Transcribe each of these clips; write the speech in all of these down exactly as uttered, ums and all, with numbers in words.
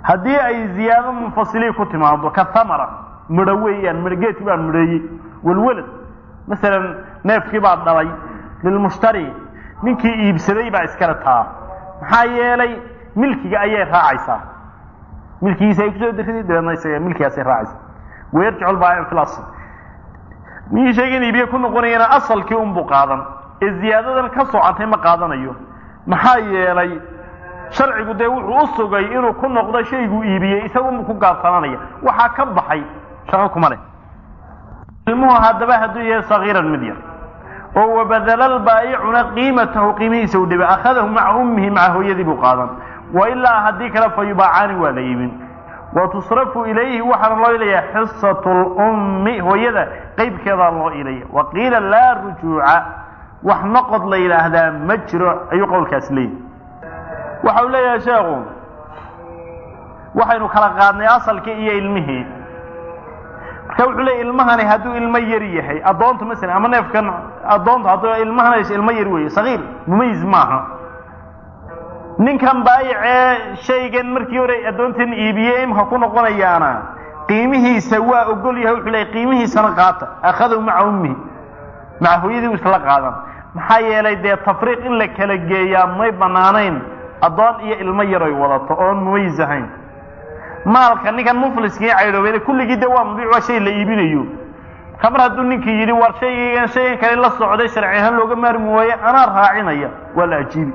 haddii ay ziyaado munfasili ku timaado ka thamara midhaweeyaan midhageedkii baa midheeyey walwalad masalan neefkii baa dhalay lilmushtari ninkii iibsaday baa iskala taa maxaa yeelay milkiga ayay raacaysaa milkigiisa ay kusoo dirtay dabeedna isaga milkigaasay raacaysaa weerjicu lbaa'ic fi lasl ninkii shaygan iibiye ku noqonayana asalkii unbuu qaadan ee ziyaadadan ka socotay ma qaadanayo maxaa yeelay sharcigu dee wuxuu u sugay inuu ku noqdo shayguu iibiyey isagunbuu ku gaabsananaya waxaa ka baxay shaqo kuma leh ilmuhu haddaba hadduu yahay sagiiran mid yar oo wabadala lbaa'icuna qiimatahu qiimihiisa u dhiba akhadahu maca ummihi maca hooyadii buu qaadan wa ilaa haddii kale fa yubaacaani waa la iibin wa tusrafu ilayhi waxaana loo ilaya xisatu lummi hooyada qaybkeedaa loo ilaya wa qiila laa rujuuca wax noqod la yidhaahdaa ma jiro ayuu qowlkaas leeyahy waxa uu leeyahay sheekhu waxaynu kala qaadnay asalkii iyo ilmihii marka wuxuu leeyahy ilmahani hadduu ilmo yar yahay addoonta masalan ama neefkan addoonta hadduu ilmahana ilmo yar weeye sagiir mumayiz maaha ninkan baayicee shaygan markii hore addoontan iibiyey imka ku noqonayaana qiimihiisa waa ogol yahay wuxuu leeyahy qiimihiisana qaata akhadahu maca ummihi maca hooyadii u isla qaadan maxaa yeelay dee tafriiq in la kala geeyaa may banaanayn addoon iyo ilmo yar ay wadato oon mumayiz ahayn maalka ninkan mufliskii caydhoobay kulligii dee waa mabiic waa shay la iibinayo marka mar hadduu ninkii yidhi war shaygan shaygan kale la socday sharci ahaan looga maarmi waaye anaa raacinaya waa la ajiibi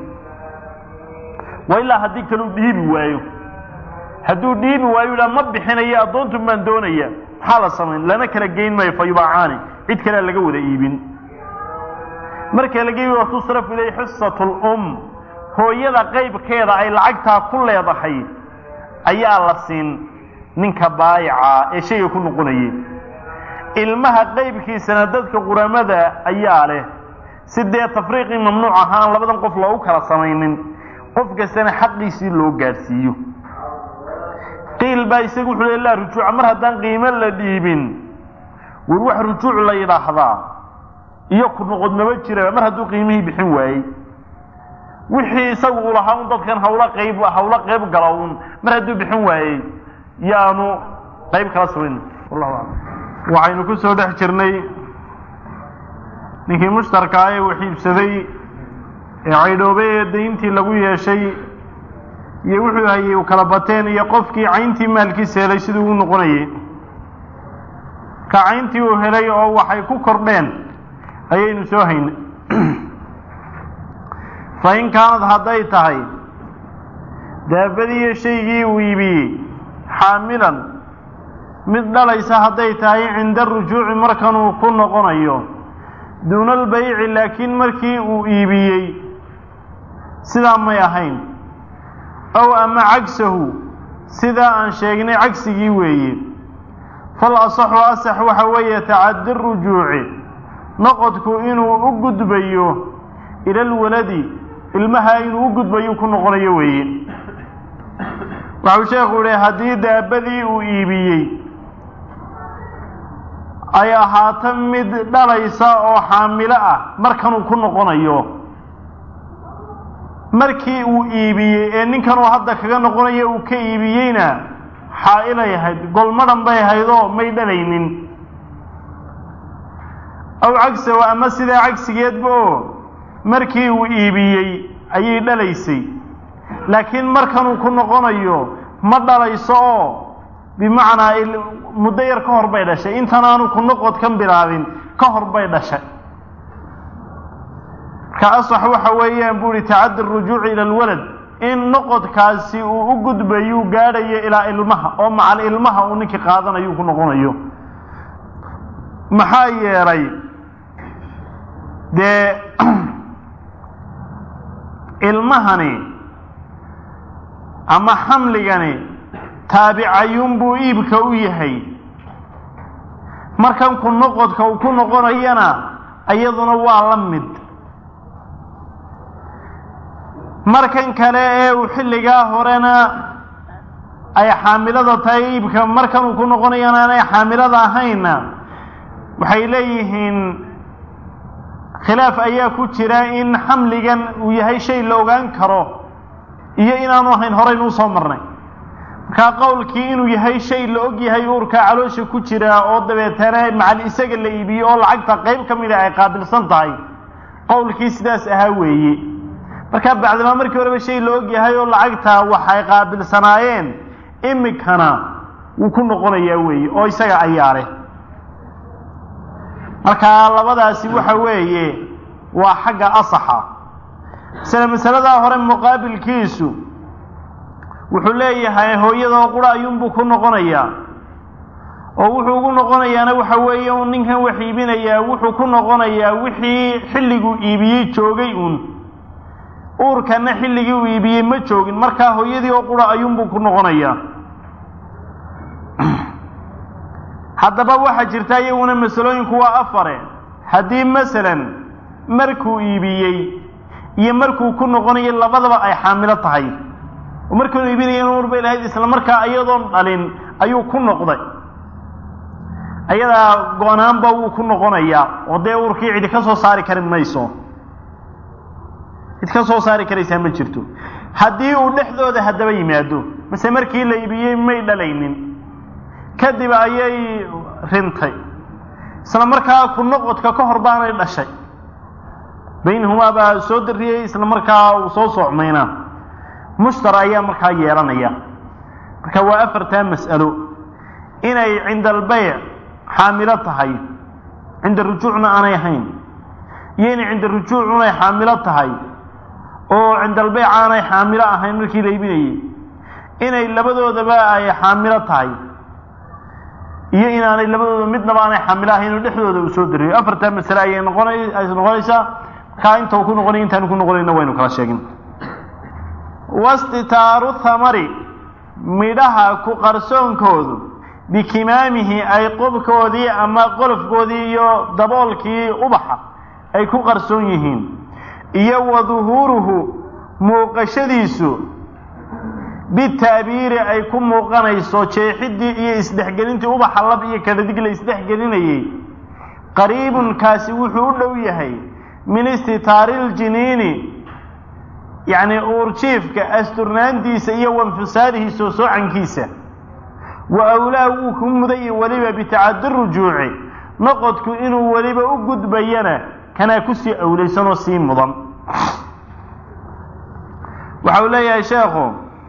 wa ilaa haddii kaleu dhiibi waayo hadduu dhiibi waayo idhaa ma bixinayo addoontu baan doonaya maxaa la samayn lana kala geyn maayo fa yubaacaani cid kalea laga wada iibin marka laga iibi watusrafu ilayhi xisatu lum hooyada qaybkeeda ay lacagtaa ku leedahay ayaa la siin ninka baayica ee shayga ku noqonayay ilmaha qaybkiisana dadka quramada ayaa leh si dee tafriiqii mamnuuc ahaan labadan qof loogu kala samaynin qof kastana xaqiisii loo gaadhsiiyo qiil baa isagu wuxuu leeyahay laa rujuuca mar haddaan qiimo la dhiibin war wax rujuuc la yidhaahdaa iyo ku noqod maba jira mar hadduu qiimihii bixin waayey wixii isagu u lahaa un dadkan hawla qayb hawla qayb gala un mar hadduu bixin waayey yaanu qayb kala sugin wallahu a'lam waxaynu ku soo dhex jirnay ninkii mushtarka ah ee wax iibsaday ee caydhoobay ee dayntii lagu yeeshay iyo wuxuu hayay u kala bateen iyo qofkii cayntii maalkiisa helay siduu u noqonayay ka cayntii uu helay oo waxay ku kordheen ayaynu soo haynay fa in kaanad hadday tahay daabadiiyo shaygii uu iibiyey xaamilan mid dhalaysa hadday tahay cinda rujuuci markanuu ku noqonayo duuna albayci laakiin markii uu iibiyey sidaa may ahayn ow ama cagsahu sidaa aan sheegnay cagsigii weeye fal asaxu asax waxa weeye tacaddi rujuuci noqodku inuu u gudbayo ila alwaladi ilmaha inuu u gudbayo ku noqonayo weeye waxau sheekhu yihi haddii daabadii uu iibiyey ay ahaato mid dhalaysa oo xaamilo ah markanuu ku noqonayo markii uu iibiyey ee ninkanuu hadda kaga noqonayo uu ka iibiyeyna xaa-ilay ahayd golmadhan bay ahayd oo may dhalaynin aw cagsahu ama sidaa cagsigeedba oo markii uu iibiyey ayay dhalaysay laakiin markanuu ku noqonayo ma dhalayso oo bimacnaa muddo yar ka hor bay dhashay intan aanu ku noqod kan bilaabin ka hor bay dhashay marka asax waxa weeyaan buu ihi tacaddi rujuuci ila alwalad in noqodkaasi uu u gudbayuu gaadhayo ilaa ilmaha oo macal ilmaha uu ninkii qaadanayu ku noqonayo maxaa yeelay dee ilmahani ama xamligani taabicayuun buu iibka u yahay markan ku noqodka uu ku noqonayana iyaduna waa la mid markan kale ee uu xilligaa horena ay xaamilada tahay iibka markan uu ku noqonayana aanay xaamilada ahayna waxay leeyihiin khilaaf ayaa ku jira in xamligan uu yahay shay la ogaan karo iyo inaanu ahayn horeynu usoo marnay ka qowlkii inuu yahay shay la og yahay uurka caloosha ku jira oo dabeetana macal isaga la iibiyo oo lacagta qayb ka mid ah ay qaabilsan tahay qowlkii sidaas ahaa weeye marka bacdama markii horeba shay la og yahay oo lacagta waxay qaabilsanaayeen imikana wuu ku noqonayaa weeye oo isaga ayaare marka labadaasi waxa weeye waa xagga asaxa sida masalada hore muqaabilkiisu wuxuu leeyahay hooyada qura ayuunbuu ku noqonayaa oo wuxuu ugu noqonayaana waxa weeye uu ninkan wax iibinayaa wuxuu ku noqonayaa wixii xilligu iibiyey joogay uun uurkana xilligii uu iibiyey ma joogin markaa hooyadii oo qura ayuunbuu ku noqonayaa haddaba waxaa jirta iyaguna masalooyinku waa afare haddii masalan markuu iibiyey iyo markuu ku noqonayo labadaba ay xaamilo tahay oo markuu iibinayay uur bay lahayd isla markaa iyadoon dhalin ayuu ku noqday ayadaa go-naanba wuu ku noqonayaa oo dee uurkii cidi ka soo saari karin mayso cid ka soo saari karaysaa ma jirto haddii uu dhexdooda haddaba yimaado mase markii la iibiyey may dhalaynin kadib ayay rintay isla markaa ku noqodka ka hor baanay dhashay baynahumaa baa soo dariyey isla markaa uu soo socmayna mushtar ayaa markaa yeelanaya marka waa afartaa mas'alo inay cinda albayc xaamilo tahay cinda rujuucna aanay ahayn iyo inay cinda rujuucuna ay xaamilo tahay oo cinda albayc aanay xaamilo ahayn markii la iibinayey inay labadoodaba ay xaamilo tahay iyo inaanay labadooda midnaba aanay xaamilo ahayn oo dhexdooda uu soo dariyo afartaa masale ayay noqonay ay noqonaysaa markaa inta uu ku noqonay intaanu ku noqonayna waynu kala sheegin wastitaaru thamari midhaha ku qarsoonkoodu bikimaamihi ay qobkoodii ama qolofkoodii iyo daboolkii ubaxa ay ku qarsoon yihiin iyo wa duhuuruhu muuqashadiisu bitaabiiri ay ku muuqanayso jeexidii iyo isdhexgelintii ubaxa lab iyo kadhadig la isdhexgelinayey qariibun kaasi wuxuu u dhow yahay min istitaari ljiniini yacni uurjiifka asturnaantiisa iyo wainfisaalihi soo soocankiisa wa awlaa wuu ku mudayay weliba bitacadi rujuuci noqodku inuu weliba u gudbayana kanaa kusii awlaysan oo sii mudan waxa uu leeyahay sheekhu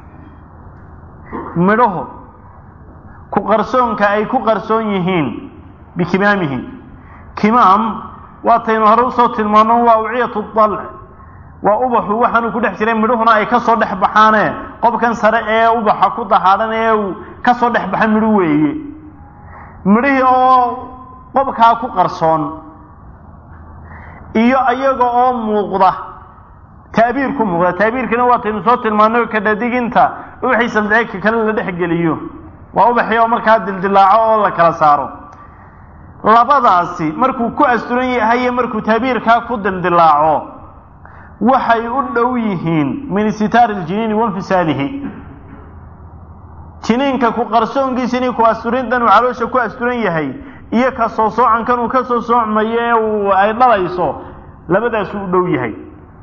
midhahu ku qarsoonka ay ku qarsoon yihiin bikimaamihi kimaam waataynu hore usoo tilmaano waa awciyatu dalc waa ubaxu waxaanu ku dhex jiray midhuhuna ay ka soo dhex baxaane qobkan sare ee ubaxa ku dahaadhan ee uu ka soo dhex baxa midhu weeye midhihii oo qobkaa ku qarsoon iyo iyaga oo muuqda taabiir ku muuqda taabiirkina waataynu soo tilmaano kadhadiginta ubaxiisa daciifka kale la dhex geliyo waa ubaxii oo markaa dildilaaco oo la kala saaro labadaasi markuu ku asturan yahay iyo markuu taabiirkaa ku dildilaaco waxay u dhow yihiin min istitaari ljiniini wainfisaalihi jiniinka ku qarsoonkiisa inay ku asturintan uu caloosha ku asturan yahay iyo ka soo soocankan uu ka soo soocmayo ee uu ay dhalayso labadaasu u dhow yahay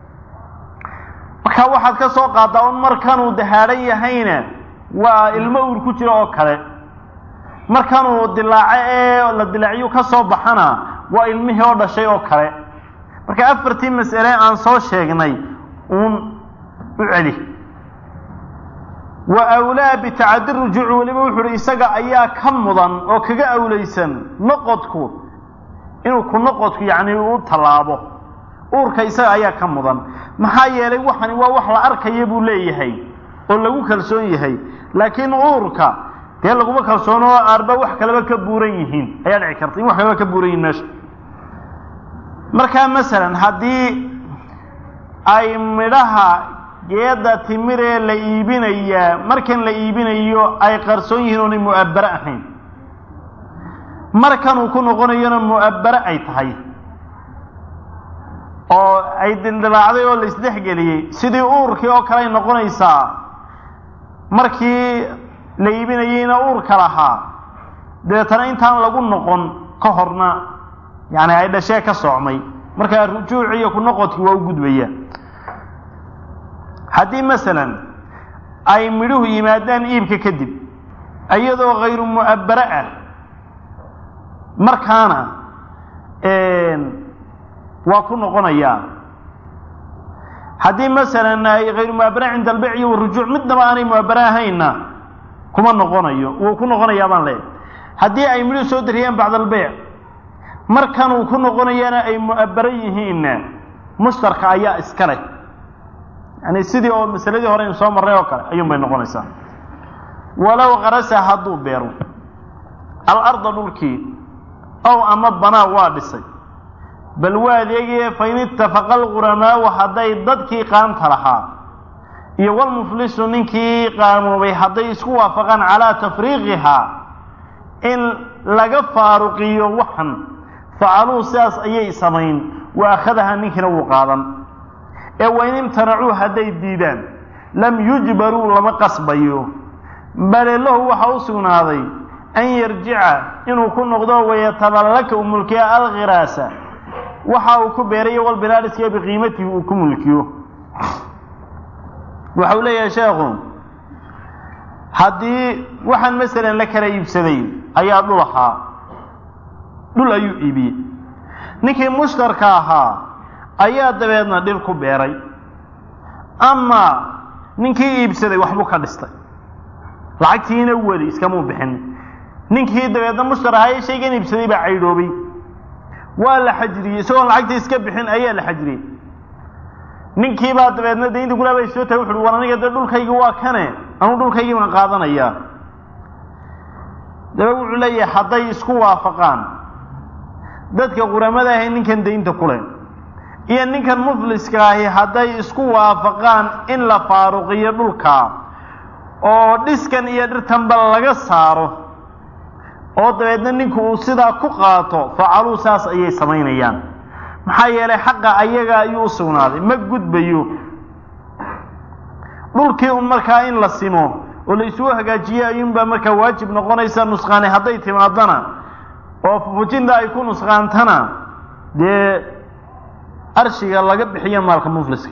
marka waxaad ka soo qaadaa un markanuu dahaadhan yahayna waa ilmo uur ku jira oo kale markanuu dilaaco ee la dilaaciyu ka soo baxana waa ilmihii oo dhashay oo kale marka afartii mas'ale aan soo sheegnay uun u celi wa awlaa bitacadi rujuuc weliba wuxu uhi isaga ayaa ka mudan oo kaga awlaysan noqodku inuu ku noqodku yacni u tallaabo uurka isaga ayaa ka mudan maxaa yeelay waxani waa wax la arkaya buu leeyahay oo lagu kalsoon yahay laakiin uurka dee laguma kalsoono oo aarba wax kaleba ka buuran yihiin ayaa dhici karta in wax kaleba ka buuran yihiin meesha markaa masalan haddii ay midhaha geeda timiree la iibinayaa markan la iibinayo ay qarsoon yihiin oonay mu'abbare ahayn markanuu ku noqonayona mu'abbare ay tahay oo ay dildilaacday oo la isdhexgeliyey sidii uurkii oo kale ay noqonaysaa markii la iibinayeyna uurka lahaa dabeetana intaan lagu noqon ka horna yani ay dhashee ka soocmay markaa rujuuc iyo ku noqodkii waa u gudbaya haddii masalan ay midhuhu yimaadaan iibka kadib iyadoo hayru mu'abbara ah markaana waa ku noqonayaa haddii masalan ay hayru mu'abbara cinda albayci warujuuc midnaba aanay mu'abbara ahaynna kuma noqonayo wuu ku noqonayaa baan leeyahay haddii ay midhuhu soo dariyaan bacda albayc markan uu ku noqonayaana ay mu'abbara yihiinna mushtarka ayaa iska leh yani sidii oo masaladii hore in soo marray oo kale ayuun bay noqonaysaa walow qarasa hadduu beero alarda dhulkii ow ama banaa waa dhisay bal waa adeegaye fain ittafaqa alquramaau hadday dadkii qaanta lahaa iyo walmuflisu ninkii qaamoobay hadday isku waafaqaan calaa tafriiqihaa in laga faaruqiyo waxan facaluu sidaas ayay samayn wa akhadahaa ninkiina wuu qaadan ee wain imtanacuu hadday diidaan lam yujbaruu lama qasbayo bale lahu waxa u sugnaaday an yarjica inuu ku noqdo wayataballaka u mulkiya alkhiraasa waxa uu ku beerayo walbinaadhiskiya biqiimatihi uu ku mulkiyo waxau leeyahay sheekhu haddii waxaan masalan la kala iibsaday ayaa dhul ahaa dhul ayuu iibiyey ninkii mushtarka ahaa ayaa dabeedna dhir ku beeray ama ninkii iibsaday waxbuu ka dhistay lacagtiina weli iskamuu bixin ninkii dabeedna mushtar ahaa ee shaygan iibsaday baa caydhoobay waa la xajriyey isagoon lacagta iska bixin ayaa la xajriyey ninkii baa dabeedna daynta kulaabay soo tahay wuxuuhi war aniga dee dhulkaygi waa kane anuu dhulkaygii baan qaadanayaa dabe wuxuu leeyahay hadday isku waafaqaan dadka quramada ahay ninkan daynta kule iyo ninkan mufliska ahi hadday isku waafaqaan in la faaruqiyo dhulka oo dhiskan iyo dhirtanba laga saaro oo dabeedna ninku uu sidaa ku qaato facaluu saas ayay samaynayaan maxaa yeelay xaqa ayaga ayuu u sugnaaday ma gudbayo dhulkii un markaa in la simo oo la isugu hagaajiye ayuunbaa markaa waajib noqonaysa nusqaani hadday timaadana oo fujinta ay ku nusqaantana dee arshiga laga bixiyo maalka mufliska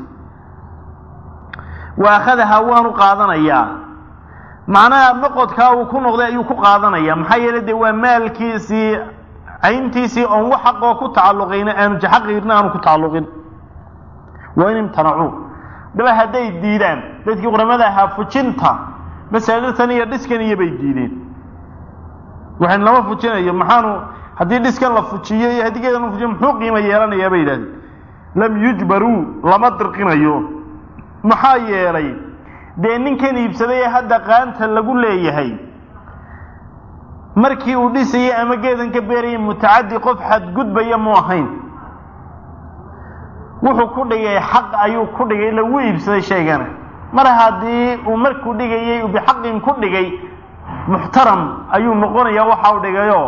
wa akhadahaa waanu qaadanayaa macnaha noqodkaa uu ku noqday ayuu ku qaadanaya maxaa yeelay dee waa maalkiisii cayntiisii oon wax xaqoo ku tacalluqayna aanu jaxaqiirna aanu ku tacalluqin waa in imtanacuu daba hadday diidaan dadkii quramada ahaa fujinta masaajirtan iyo dhiskan iyo bay diideen waxaan lama fujinayo maxaanu haddii dhiskan la fujiyo iyo haddii geedan la fujiyo muxuu qiimo yeelanayaa bay yidhahdeen lam yujbaruu lama dirqinayo maxaa yeelay dee ninkan iibsaday ee hadda qaanta lagu leeyahay markii uu dhisayay ama geedan ka beerayay mutacaddi qof xadgudbaya mu ahayn wuxuu ku dhigay xaq ayuu ku dhigay lagu iibsaday shaygana mar haddii uu markuu dhigayay uu bixaqin ku dhigay muxtaram ayuu noqonayaa waxa uu dhigayoo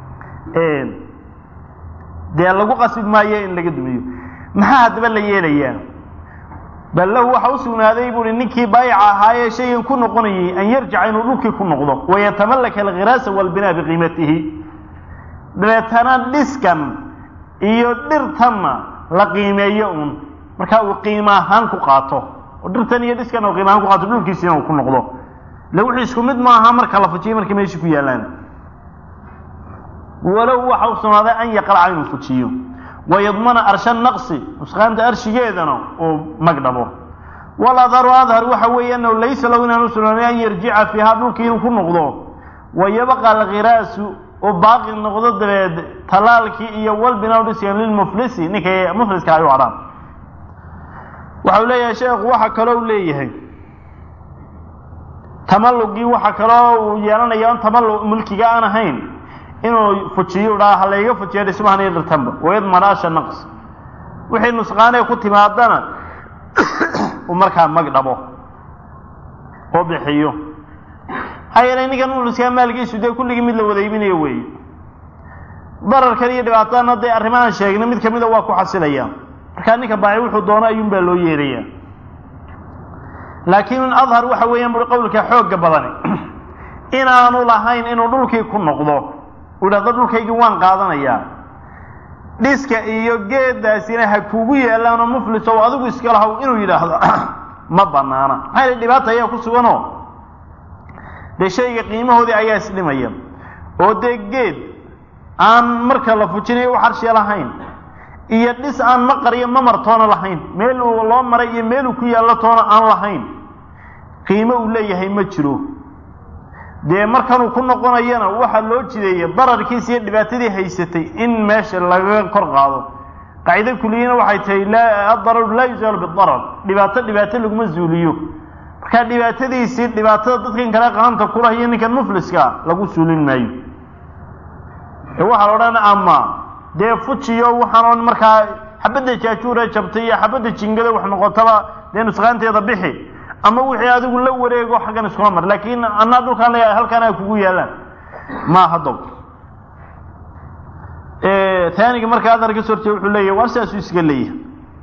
dee lagu qasbi maayo in laga dumiyo maxaa haddaba la yeelayaa bal lahu waxa u sugnaaday buuhi ninkii baayica ahaayee shaygan ku noqonayay an yarjica inuu dhulkii ku noqdo wayatamallaka alkhiraasa walbinaa biqiimatihi dabeetana dhiskan iyo dhirtanna la qiimeeyo uun markaa uu qiimo ahaan ku qaato oo dhirtan iyo dhiskan uu qiimo ahaan ku qaato dhulkiisina uu ku noqdo le wuxuu isku mid maaha marka la fujiyo markii meeshii ku yaallaan walow waxa u sugnaaday an yaqlaca inuu fujiyo ويضمن أرش النقص نسخان أرشيجيدنا ومقدبه والأظهر أظهر وحوي أنه ليس له نسل أن يرجع في هذا الكين كل نقضه ويبقى الغراس وباقي النقضة تلالك يول بنورسيا للمفلس نكى مفلس كايو عرام وحولي يا شيخ وحكلو ليه تملقي وحكلو يانا يان تملق ملكي أنا هين inuu fujiyo dhaah la iga fujiyo dhismahan iyo dhirtanba weed maraasha naqs wixii nusqaanay ku timaadana uu markaa magdhabo oo bixiyo hay'adda ninkan uu iska maalkiisu de kulligii mid la wada iibinayo weey darar kale iyo dhibaataan haday arrimahan sheegna mid kamid ah waa ku xasilayaan marka ninka baaci wuxuu doonaa ayuun baa loo yeerayaa laakiin adhar waxa weeyaan bur qowlka xoog badan inaanu lahayn inuu dhulkii ku noqdo ولهذا dhulkaygi waan qaadanayaa dhiska iyo geedaasina ha kugu yeelaan muflis oo adigu iska lahaw inuu yiraahdo ma banaana maxay dhibaato ayaa ku suganoo de shayga qiimahoodii ayaa isdhimaya oo deegeed aan marka la fujinayo wax arshi lahayn iyo dhis aan maqariyo ma martoona lahayn meel uu loo maray iyo meel uu ku yaalo toona aan lahayn qiimo uu leeyahay ma jiro de markan uu ku noqonayana waxa loo jideeyay dararkiisa iyo dhibaatadii haysatay in meesha laga kor qaado qaacida kuliyana waxay tahay la darar la yuzaal bidarar dhibaato dhibaato lagu zuuliyo marka dhibaatadiisi dhibaatada dadkan kala qaanta ku lahayn ninka mufliska lagu suulin maayo ee waxa la oran ama de fujiyo waxaan markaa xabada jaajuura jabtay iyo xabada jingada wax noqotaba de nusqaanteeda bixi ama wixii adigu la wareego xagan isku mar laakiin anna dhulkaan leeyahay halkaan ay kugu yaalaan ma hado ee taaniga marka aad arka sortay wuxuu leeyahay waa saas isga leeyahay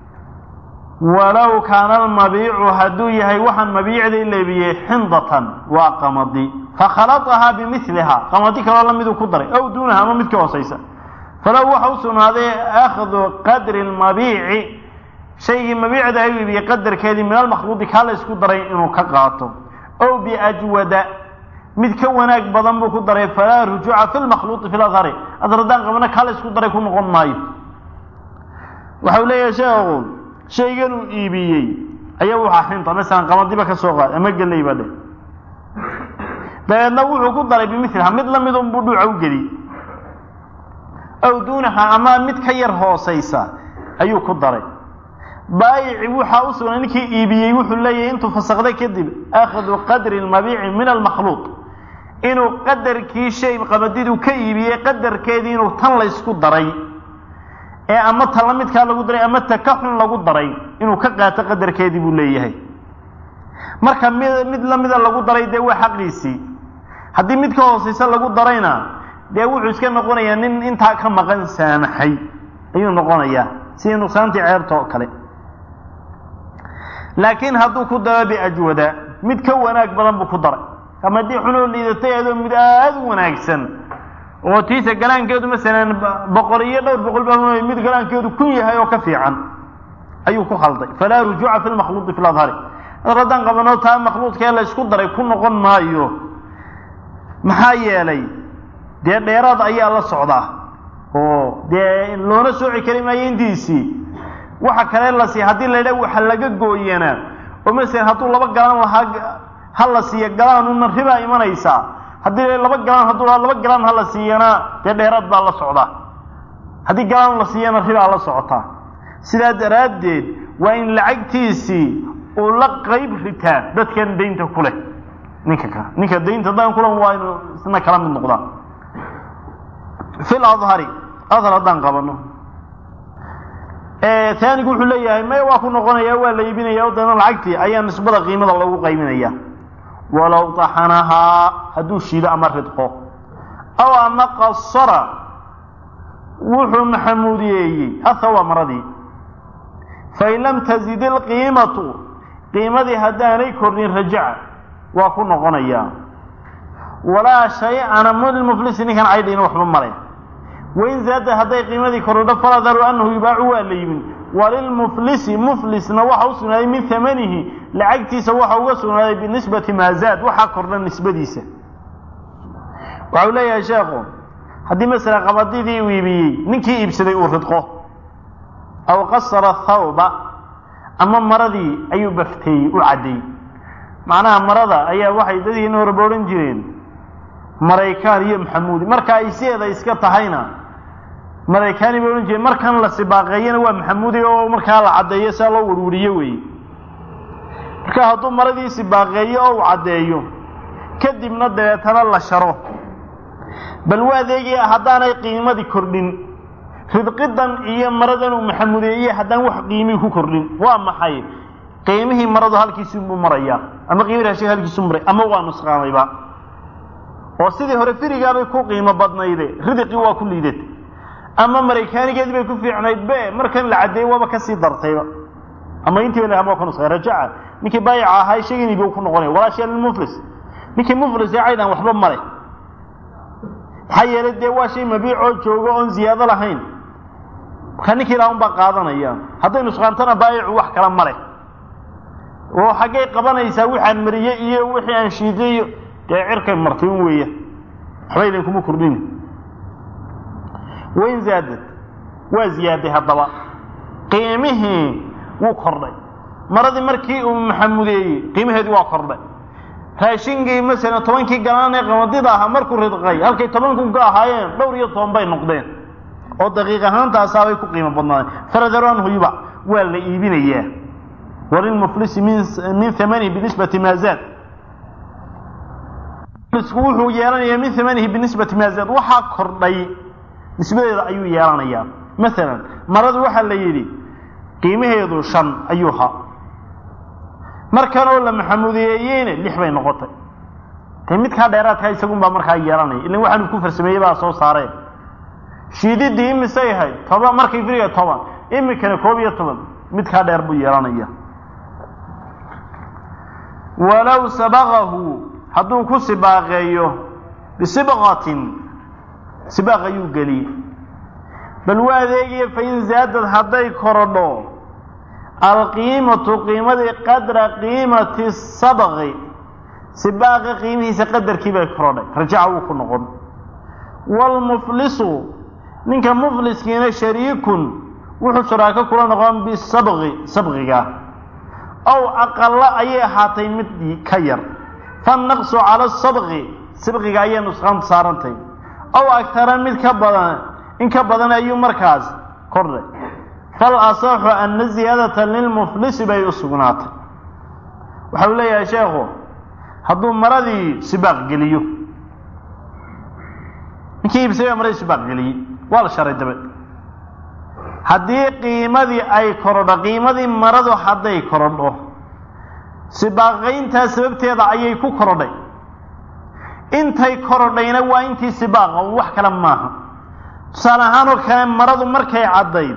walaw kaana al-mabii'u hadu yahay waxan mabiicday leebiyay xindatan wa qamadi fa khalataha bimithliha qamadi kala la mid ku daray aw duunaha ama mid ka hoosaysa falaw waxa uu sunaadee akhadhu qadri al-mabii'i شيء مبيع ذهبي بقدر كذي من المخلوط كله يسكو دري إنه كقاطه أو بأجود متكونك بدن بكو دري فلا رجوع في المخلوط في الأثر أدردان قبنا كله يسكو دري يكون غناي وحوله يشاء شيء قالوا إيبيي أيوه حين طبعا مثلا قمدي بك السوق أما قال لي بدي لأنه يكون دري بمثلها مثل مدن بدو عوجري أو دونها أما متكير هو سيسا أيوه كدري بايع وحا وصل انك ايبيي وحو ليه انتو فسقده كدب اخذوا قدر المبيع من المخلوط انه قدر كي شيء قبديدو كايبيي قدر كيدي انه تن لا اسكو دراي اي اما تلميدكا لوو دراي اما تكخن لوو دراي انه ka qaato qadarkeedii buu leeyahay marka mid lamida lagu daray de wax xaqiisi hadii mid ka hooseysa lagu darayna de wuxuu iska noqonayaa nin inta ka maqan saamaxay ayuu noqonayaa si inuu saanti ceebto kale لكن هذو كدر بأجودة مد كوناك بدن بكدر كما دي حلو اللي يتيادو مد آد وناكسن وتيسا قلان كيدو مثلا بقرية دور بقول بقول مد قلان كيدو كنيه هايو كفيعا أيو كخلطي فلا رجوع في المخلوط في الأظهر ردان قبنو تام مخلوط كيلا يسكدر يكون نقن مايو محايا لي دي ديراد أي الله صعدا دي لونا سوعي كلمة ينديسي waxa kale la si hadii la yiraahdo waxa laga gooyana oo meesha haduu laba galaan waxa hal la siiyo galaan una riba imanaysa hadii laba galaan haduu laba galaan hal la siiyana de dheerad baa la socda hadii galaan la siiyana riba la socota sida daraadeed waa in lacagtiisi oo la qayb ritaa dadkan deynta kule ninka ka ninka deynta daan kula waa inuu isna kala mid noqdaa fil adhari adhar daan qabano ee ثاني wuxuu leeyahay may waa ku noqonaya waa la iibinaya oo dana lacagtii ayaa nisbada qiimada lagu qayminaya walaw tahanaha hadu shiida ama ridqo aw ama qasara wuxuu maxamuudiyay athwa maradi fa lam tazid al qiimatu qiimadi hadaanay kordhin rajac waa ku noqonaya wala shay ana mul muflisin kan aydin waxba maray وإن زاد هذا قيمة كرودة فرضوا أنه يباعوا ليمن وللمفلس مفلس نوحه سنة من ثمنه لعقتي سوحه سنة بالنسبة ما زاد وحقرنا النسبة ديسة وعلي يا شيخ هذه مثلا قبضي دي ويبي نكي إبسدي أرهدقه أو قصر الثوب أما مرضي أي بفتي وعدي معناها مرضى أي واحد ذي نور بورنجرين مريكان يا محمود مركا ايسيدا iska tahayna mareykaani buu injee markan la sibaaqayna waa maxamuud oo marka la cadeeyo sa loo ururiyo way marka haduu maradii sibaaqayo oo cadeeyo kadibna deetana la sharo bal waadeegi hadaanay qiimadii kordhin ridqidan iyo maradan uu maxamuudiye hadaan wax qiimi ku kordhin waa maxay qiimihii maradu halkiisu uu maraya ama qiimihii halkiisu maray ama waa nusqaamayba oo sidii hore firiga bay ku qiimo badnayde ridqi waa ku liidat ama mareykaanigeed bay ku fiicnayd be markan la cadeey waba ka sii dartayba ama intii la habo kan soo rajaca ninki bay'a ahay sheegini buu ku noqonay wala shay muflis ninki muflis aydan waxba maray hay'ad waa shay mabiico joogo on ziyaado lahayn kan ninki raun ba qaadanaya haday nusqaantana bay'u wax kala maray oo xagee qabanaysaa waxaan mariyay iyo wixii aan shiiday dee cirkay martay weeye waxba idin kuma kordhin wayn zaadad waa ziyaaday haddaba qiimihii wuu kordhay maradii markii uu maxamudeeyey qiimaheedii waa kordhay raashinkii masalan tobankii galaan ee qamadida ahaa markuu ridqay halkay tobanku ka ahaayeen dhowr iyo toban bay noqdeen oo daqiiq ahaantaasaa bay ku qiimo badnaadeen faradaran huyba waa la iibinayaa walilmuflis min min thamanihi binisbati ma zaad muflisku wuxuu yeelanayaa min thamanihi binisbati ma zaad waxaa kordhay nisbadeeda ayuu yeelanayaa masalan maradu waxaa la yidhi qiimaheedu shan ayuu ahaa markan oo la maxamudeeyeyna lix bay noqotay tay midkaa dheeraadka isagun baa markaa yeelanaya ilan waxaanu ku farsameeyey baa soo saareen shiididii imisay ahayd toban markay firiga toban imikana koob iyo toban midkaa dheer buu yeelanaya walow sabaqahu hadduu ku sibaaqeeyo bisibqatin sibaaq ayuu geliyey bal waa adeegaya fain zaadad hadday korodho alqiimatu qiimadii qadra qiimati sabqi sibaaqa qiimihiisa qadarkii bay korodhay rajaca wuu ku noqon waalmuflisu ninka mufliskiina shariikun wuxuu shuraako kula noqon bisabqi sabqiga aw aqalla ayay ahaatay mid ka yar fannaqsu cala sabqi sabqiga ayay nusqaan saarantay aw agtara mid ka badan in ka badan ayuu markaas kordhay fal asaxu anna ziyaadata lilmuflisi bay u sugnaatay waxau leeyahay sheekhu hadduu maradii sibaaq geliyo ninkii iibsay maradii sibaaq geliyey waa la sharay dabe haddii qiimadii ay korodho qiimadii maradu hadday korodho sibaaqayntaa sababteeda ayay ku korodhay intay korodhayna waa intii sibaaqa wax kale maaha tusaale ahaan oo kale maradu markay caddayd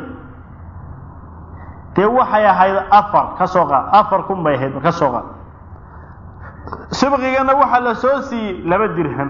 dee waxay ahayd afar ka soo qaad afar kun bay ahayd ka soo qaad sibqigana waxaa la soo siiyey laba dirham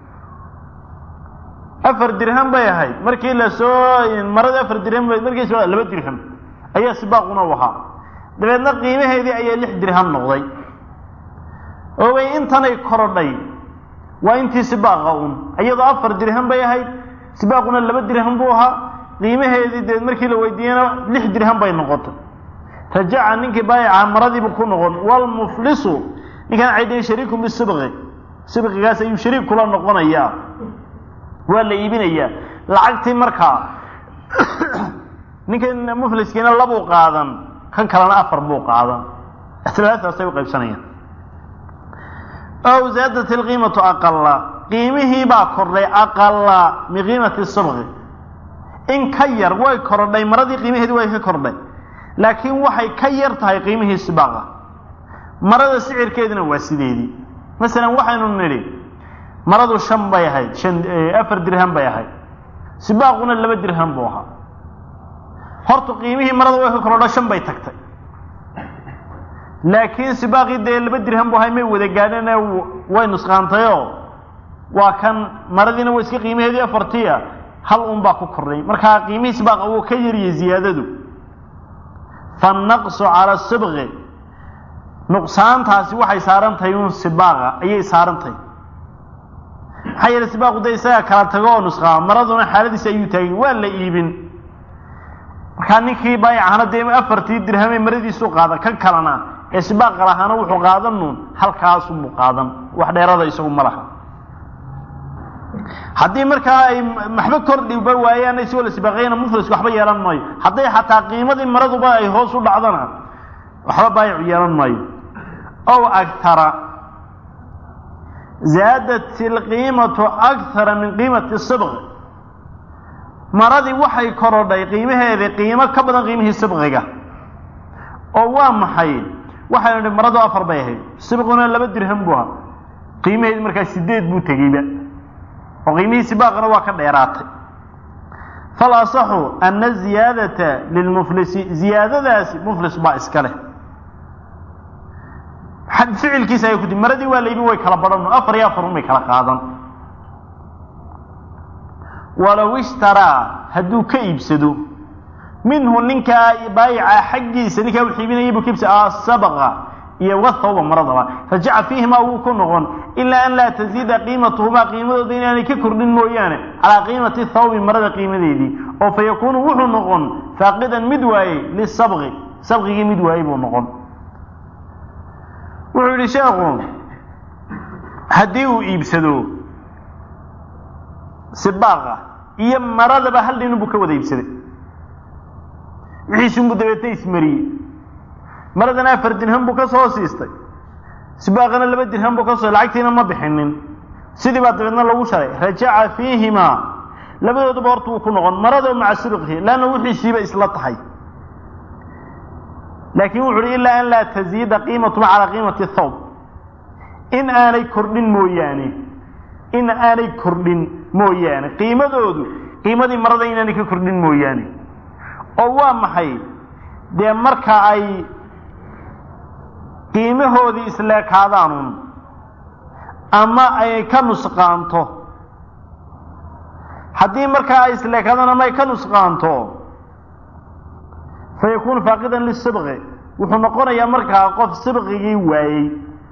afar dirham bay ahayd markii la soo marada afar dirham bay markii soo laba dirham ayaa sibaaquna u ahaa dabeedna qiimaheedii ayaa lix dirham noqday oo way intanay korodhay waa intii sibaaqa un iyadoo afar dirham bay ahayd sibaaquna laba dirham buu ahaa qiimaheedii deed markii la weydiiyeyna lix dirham bay noqotay rajaca ninkii baayica maradiibu ku noqon waalmuflisu ninkan caydin shariikun bisibqi sibqigaas ayuu shariik kula noqonayaa waa la iibinayaa lacagtii markaa ninkan mufliskiina labuu qaadan kan kalena afar buu qaadan ixtilaaftaasay u qaybsanayaan aw zaadat alqiimatu aqalla qiimihii baa kordhay aqalla min qiimati sibqi in ka yar way korodhay maradii qiimaheedii way ka kordhay laakiin waxay ka yar tahay qiimihii sibaaqa marada sicirkeedina waa sideedii masalan waxaynu nidhi maradu shan bay ahayd shan afar dirham bay ahayd sibaaquna laba dirham buu ahaa horta qiimihii marada way ka korodho shan bay tagtay laakiin sibaaqii dee laba dirham buu ahay may wada gaadheen way nusqaantayoo waa kan maradiina waa iska qiimaheedii afartiya hal un baa ku kordhay markaa qiimihii sibaaqa wuu ka yariyey ziyaadadu fannaqsu cala sibqi nuqsaantaasi waxay saaran tahay un sibaaqa ayay saaran tahay maxaa yeele sibaaqu dee isaga kala tago oo nusqaa maraduna xaaladiisa ayuu taagay waa la iibin markaa ninkii baayicahana dee afartii dirhamay maradiisu qaadan kan kalena ee sibaaqa lahaana wuxuu qaadan nuun halkaasubuu qaadan wax dheerada isagu ma laha haddii markaa ay waxba kordhiba waayaan isagoo la sibaaqayna muflisku waxba yeelan maayo hadday xataa qiimadii maraduba ay hoos u dhacdana waxba baayicu yeelan maayo ow agtara zaadat alqiimatu akthara min qiimati sibqi maradii waxay korodhay qiimaheedii qiimo ka badan qiimihii sibqiga oo waa maxay waxaynu nihi maradu afar bay ahayd sibquna laba dirham buu ahaa qiimaheedii markaa sideed buu tegeyba oo qiimihii sibaaqana waa ka dheeraatay fal asaxu ana ziyaadata lilmuflisi ziyaadadaasi muflis baa iska leh ficilkiisa ay ku timi maradii waa la iibin way kala badhan afar iyo afar un bay kala qaadan walow ishtaraa hadduu ka iibsado minhu ninkaa baayica xaggiisa ninkaa u iibinayay buu ka iibsada asabqa iyo wathawba maradaba rajaca fiihima uu ku noqon illa an la tazida qiimatuhuma qiimadooda inaanay ka kordhin mooyaane ala qiimati thawbi marada qiimadeedii oo fa yakunu wuxuu noqon faaqidan mid waayey lisabqi sabqigii mid waayey buu noqon wuxuu yidhi sheekhu haddii uu iibsado sibaaqa iyo maradaba hal nin buu ka wada iibsaday wixiisu dabeetay ismariyey maradana afar dirham buu ka soo siistay sibaaqana laba dirham buu ka soo lacagtiina ma bixinin sidii baa dabeedna lagu sharay rajaca fiihima labadooduba horta uu ku noqon marada maca sirqihi laana wixiisiiba isla tahay laakiin wuxuu yidhi ilaa an laa taziida qiimatuma calaa qiimati thawb in aanay kordhin mooyaane in aanay kordhin mooyaane qiimadoodu qiimadii marada inaanay ka kordhin mooyaane oo waa maxay dee marka ay qiimahoodii isleekaadaanun ama ay ka nusqaanto haddii markaa ay isleekaadaan ama ay ka nusqaanto fa yakuunu faaqidan lisibqi wuxuu noqonayaa markaa qof sibqigii waayey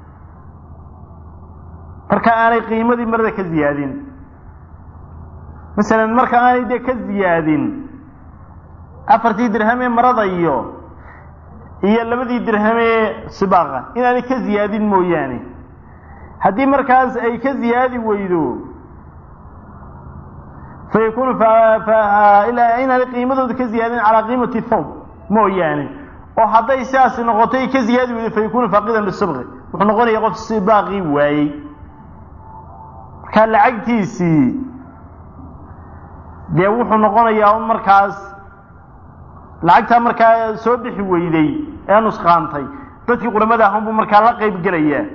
marka aanay qiimadii marada ka ziyaadin masalan marka aanay dee ka ziyaadin afartii dirhamee marada iyo iyo labadii dirhamee sibaaqa inaanay ka ziyaadin mooyaane haddii markaas ay ka ziyaadi weydo fa yakunu ilaa inaanay qiimadooda ka ziyaadin calaa qiimati thawb mooyaane oo hadday sidaasi noqoto ay ka ziyaadi weydo fa yakunu faaqidan lisibqi wuxuu noqonayaa qof sibaaqii waayey markaa lacagtiisii dee wuxuu noqonayaa un markaas lacagtaa markaa soo bixi weyday ee nusqaantay dadkii quramada ahaan buu markaa la qayb gelayaa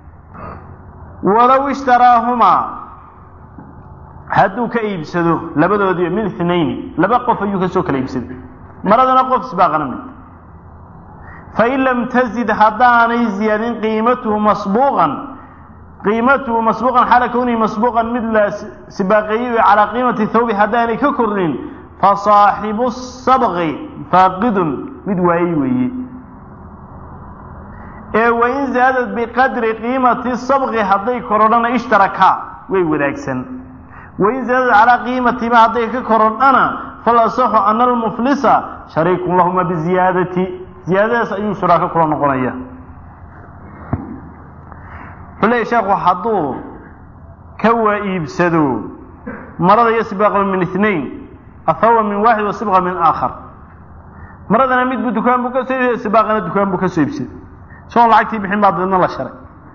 walow ishtaraahumaa hadduu ka iibsado labadoodii min ithnayni laba qof ayuu kasoo kala iibsaday maradana qof sibaaqana mid fain lam tazid haddaanay ziyaadin qiimatuhu masbuuqan qiimatuhu masbuuqan xaala kownihi masbuuqan mid la sibaaqeeyey calaa qiimati thawbi haddaanay ka kordhin fasaaxibu sabqi faaqidun mid waayey weeye ee wain zaadad biqadri qiimati sabqi hadday korodhana ishtarakaa way wadaagsan wain zaadad calaa qiimatima hadday ka korodhana falasaxu ana almuflisa shariikun lahuma biziyaadati ziyaadadaas ayuu shuraako kula noqonaya wuxuu leeyahy sheekhu hadduu ka waa iibsado marada iyo sibaaqa min ithnain athawba min waaxid wa sibqa min aakhar maradana mid buu dukaan buu ka soo iibsaday sibaaqana dukaan buu ka soo iibsaday isagoo lacagtii bixin baa dabeedna la sharay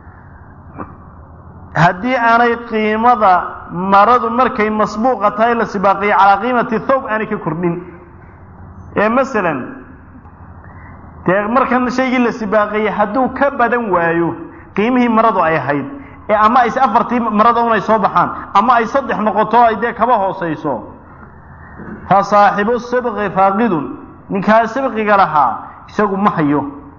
haddii aanay qiimada maradu markay masbuuqa tahay la sibaaqiyo calaa qiimati thawb aanay ka kordhin ee masalan dee markan shaygii la sibaaqiyey hadduu ka badan waayo qiimihii maradu ay ahayd ee ama ay afartii marada un ay soo baxaan ama ay saddex noqoto ay dee kaba hoosayso fa saaxibu sibqi faaqidun ninkaa sibqiga lahaa isagu ma hayo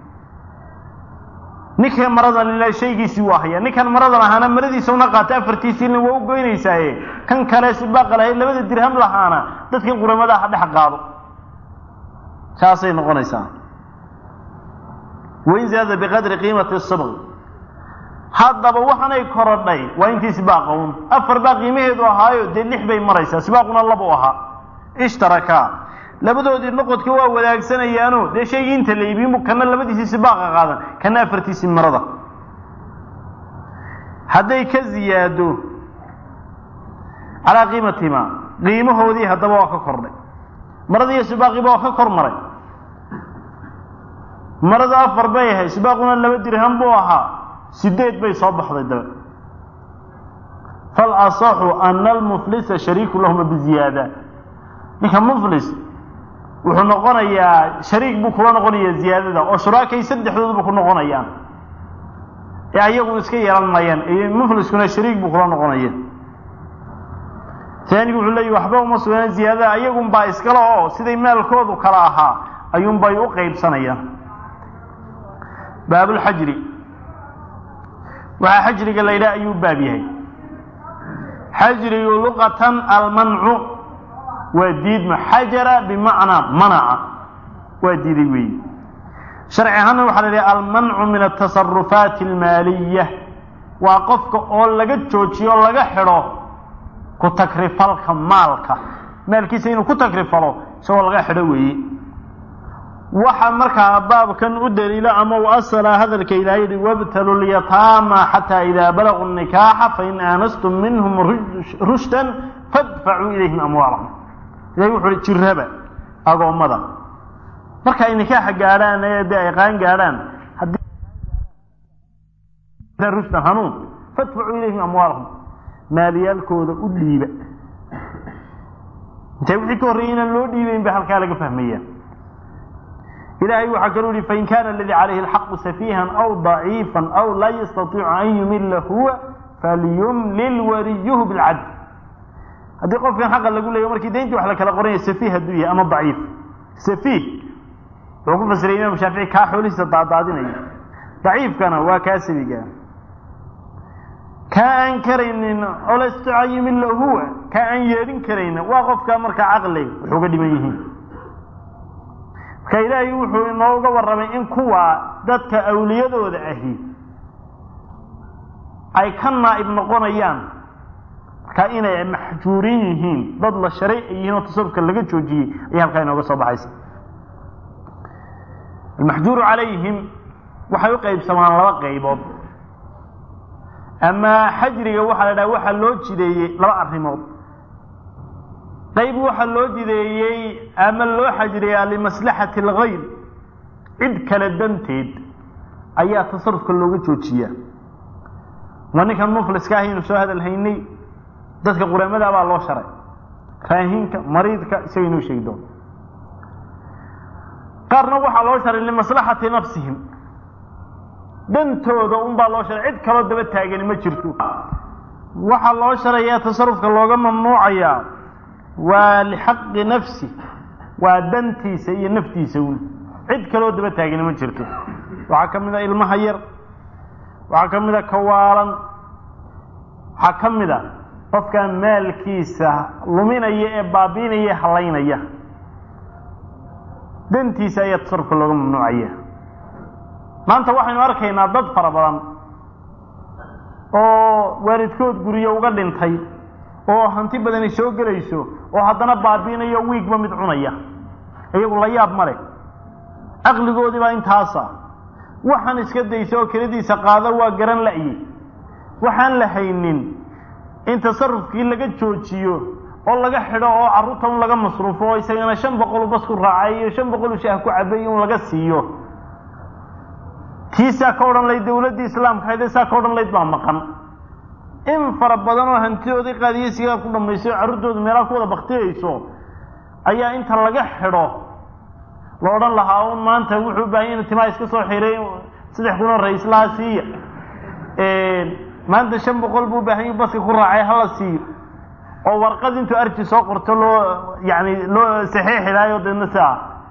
ninka maradan ilaa shaygiisii waa haya ninkan maradan lahaana maradiisa una qaata afartiisiina waa u goynaysaaye kan kale sibaaqa lahayd labada dirham lahaana dadkan quramada ha dhex qaado saasay noqonaysaa wain zaada biqadri qiimati sibqi haddaba waxaanay korodhay waa intii sibaaqa un afar baa qiimaheedu ahaayo dee lix bay maraysaa sibaaquna laba u ahaa ishtarakaa labadoodii noqodka waa wadaagsanayaan dee shaygii inta la iibiyo kana labadiisii sibaaqa qaadan kana afartiisii marada hadday ka ziyaado calaa qiimatima qiimahoodii haddaba waa ka kordhay marada iyo sibaaqiiba waa ka kor maray marada afar bay ahay sibaaquna laba dirham buu ahaa sideed bay soo baxday dabe fal asaxu ana almuflisa shariiku lahuma biziyaada ninka muflis wuxuu noqonayaa shariik buu kula noqonayaa ziyaadada oo shuraakay saddexdooduba ku noqonayaan ee ayagu iska yeelan mayaan ee mufliskuna shariik buu kula noqonaya taanigu wuxuu leeyahay waxba uma sugan ziyaadada ayagun baa iskala oo siday maalkoodu kala ahaa ayuun bay u qaybsanayaan baabul xajri waxa xajriga la yidhaha ayuu baab yahay xajrigu luqatan almancu waa diidma xajara bimacnaa manaca waa diiday weeye sharciyan waxa la al-man'u min at-tasarrufat al-maliyah wa qofka oo laga joojiyo laga xiro ku takrifalka maalka maalkiisa inuu ku takrifalo soo laga xiro weeyii waxa markaa baabkan u daliila ama u asala hadalka ilaahay wabtalu al-yatama hatta idha balaghu an-nikaha fa in anastum minhum rushdan fadfa'u ilayhim amwalahum ilaahay wuxuu jirraba agoomada marka ay nikaaxa gaaraan ee ay qaan gaaraan hadii rushdan hanuun fadfa'u ilayhim amwalahum maaliyalkooda u dhiiba intay wixii ka horreeyna loo dhiibay in halka laga fahmayaa إلهي وحكروا فإن كان الذي عليه الحق سفيها أو ضعيفا أو لا يستطيع أن يمل هو فليملل وليه بالعدل هذا قف كان حقا لقول له يوم كدين توحلا كلا قرين سفيه الدنيا أما ضعيف سفيه وقف السريين المشافعي كاحولي ستعطادين ضعيف كان وكاسبي كان كان كرين أو لا يستطيع أن يمل هو كان يرين كرين وقف كان مركع عقلي وحقا دميه كإلهي وحو إنه ورمي إن كوا ذاتك أولياء ذا أهي أي كنا ابن قنيان كائنا محجورين ضد الشريعيين وتصرفك اللي قد شوجي أيها كائنا وقصوا بعيسى المحجور عليهم وحيوقع بسمان الله قيبض أما حجري وحل وحل لوجي دي لا أرهمض طيب وحل لوجي دي أما لو حجري لمصلحة الغير إذ كالدنتيد أيها تصرف كله قد شوجيه وأنا كان مفلس كاهين وشاهد الهيني ذاتك قرامة أبا الله شرعي كاهينك مريضك سينو شيدون قارنوا وحا الله شرعي لمصلحة نفسهم دنتو ذا أمبا الله شرعي عد كالو دبت تاقيني ما جرتو وحا الله شرعي تصرف كالله ممنوعيا ولحق نفسي ودنتي سي نفتي سوي عد كالو دبت تاقيني ما جرتو وحكم ذا المهير وحكم ذا كوالا حكم ذا qofka maalkiisa luminaya ee baabiinaya halaynaya dantiisa ay tasarruf looga mamnuucaya maanta waxaynu arkaynaa dad fara badan oo waalidkood guriyo uga dhintay oo hanti badan ay soo galayso oo haddana baabiinayo wiigba mid cunaya iyagu la yaab male aqligoodii baa intaasa waxaan iska dayso kalidiisa qaada waa garan la'yi waxaan la haynin in tasarrufkii laga joojiyo oo laga xidho oo carruurta un laga masruufo oo isagana shan boqol bas ku raacay iyo shan boqol shaah ku cabay un laga siiyo kiisa ka oran lay dawladda islaamka hay'adda ka oran lay baa maqan in fara badan oo hantiyoodii qaadiyaysiga ku dhameysay carruurtooda meelaha ku wada baqtiyayso ayaa inta laga xidho la oran lahaa un maanta wuxuu baahan yahay timaa iska soo xiray saddex kun oo ra'iis la siiya ee maanta shan boqol buu baahan yahay baska ku raacay hala siiyo oo warqad intuu arji soo qorto loo yaani loo saxiixilaayo dadna saa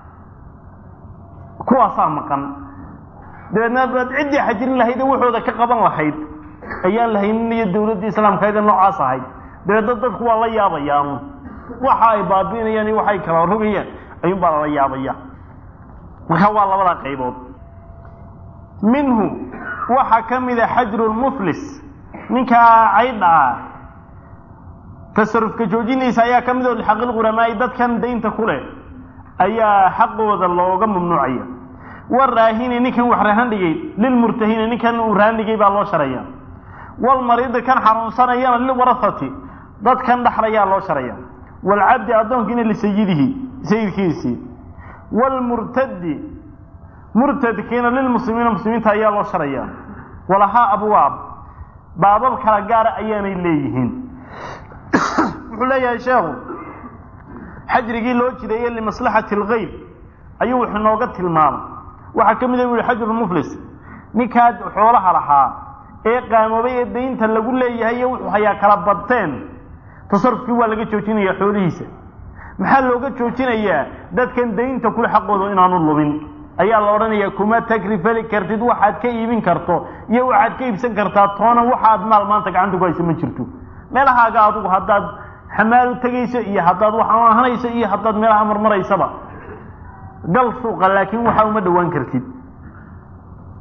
kuwaas maqan dadna bad cidii xajirin lahayd wuxuuda ka qaban lahayd ayaan lahayn iyo dawladda islaamka ay noocaas ahayd dadna dadku waa la yaabayaan waxa ay baabiinayaan iyo waxay kala rogayaan ayuu baa la yaabaya waxa waa labada qaybood minhu waxa kamida xajrul muflis ninka ayda tasarrufka joojinaysa ayaa kamid ah xaqil quramaa dadkan deynta kule ayaa xaqooda looga mamnuucaya waraahini ninkan wax rahan dhigay lil murtahin ninkan uu rahan dhigay baa loo sharaya wal marid kan xanuunsanayana lil warafati dadkan dhaxraya loo sharaya wal abd adoonkiina li sayidihi sayidkiisi wal murtadi murtadkiina lil muslimiina muslimiinta ayaa loo sharaya walaha abwaab baabab kala gaar ayaanay leeyihiin wuxuu leeyahay sheekhu xajrigii loo jideeyay li maslahati al-ghayb ayuu wuxuu nooga tilmaamay waxa kamid ah xajrul muflis ninkaad xoolaha lahaa ee qaamobay ee deynta lagu leeyahay wuxuu hayaa kala badteen tasarrufkii waa laga joojinayaa xoolihiisa maxaa looga joojinayaa dadkan deynta kula xaqooda inaanu lumin ayaa la oranayaa kuma takrifali kartid waxaad ka iibin karto iyo waxaad ka iibsan kartaa toona waxaad maal maanta gacanta ku hayso ma jirto meelahaaga adigu haddaad xamaal tagayso iyo haddaad waxaan ahanayso iyo haddaad meelaha marmaraysaba gal suuqa laakiin waxa uma dhawaan kartid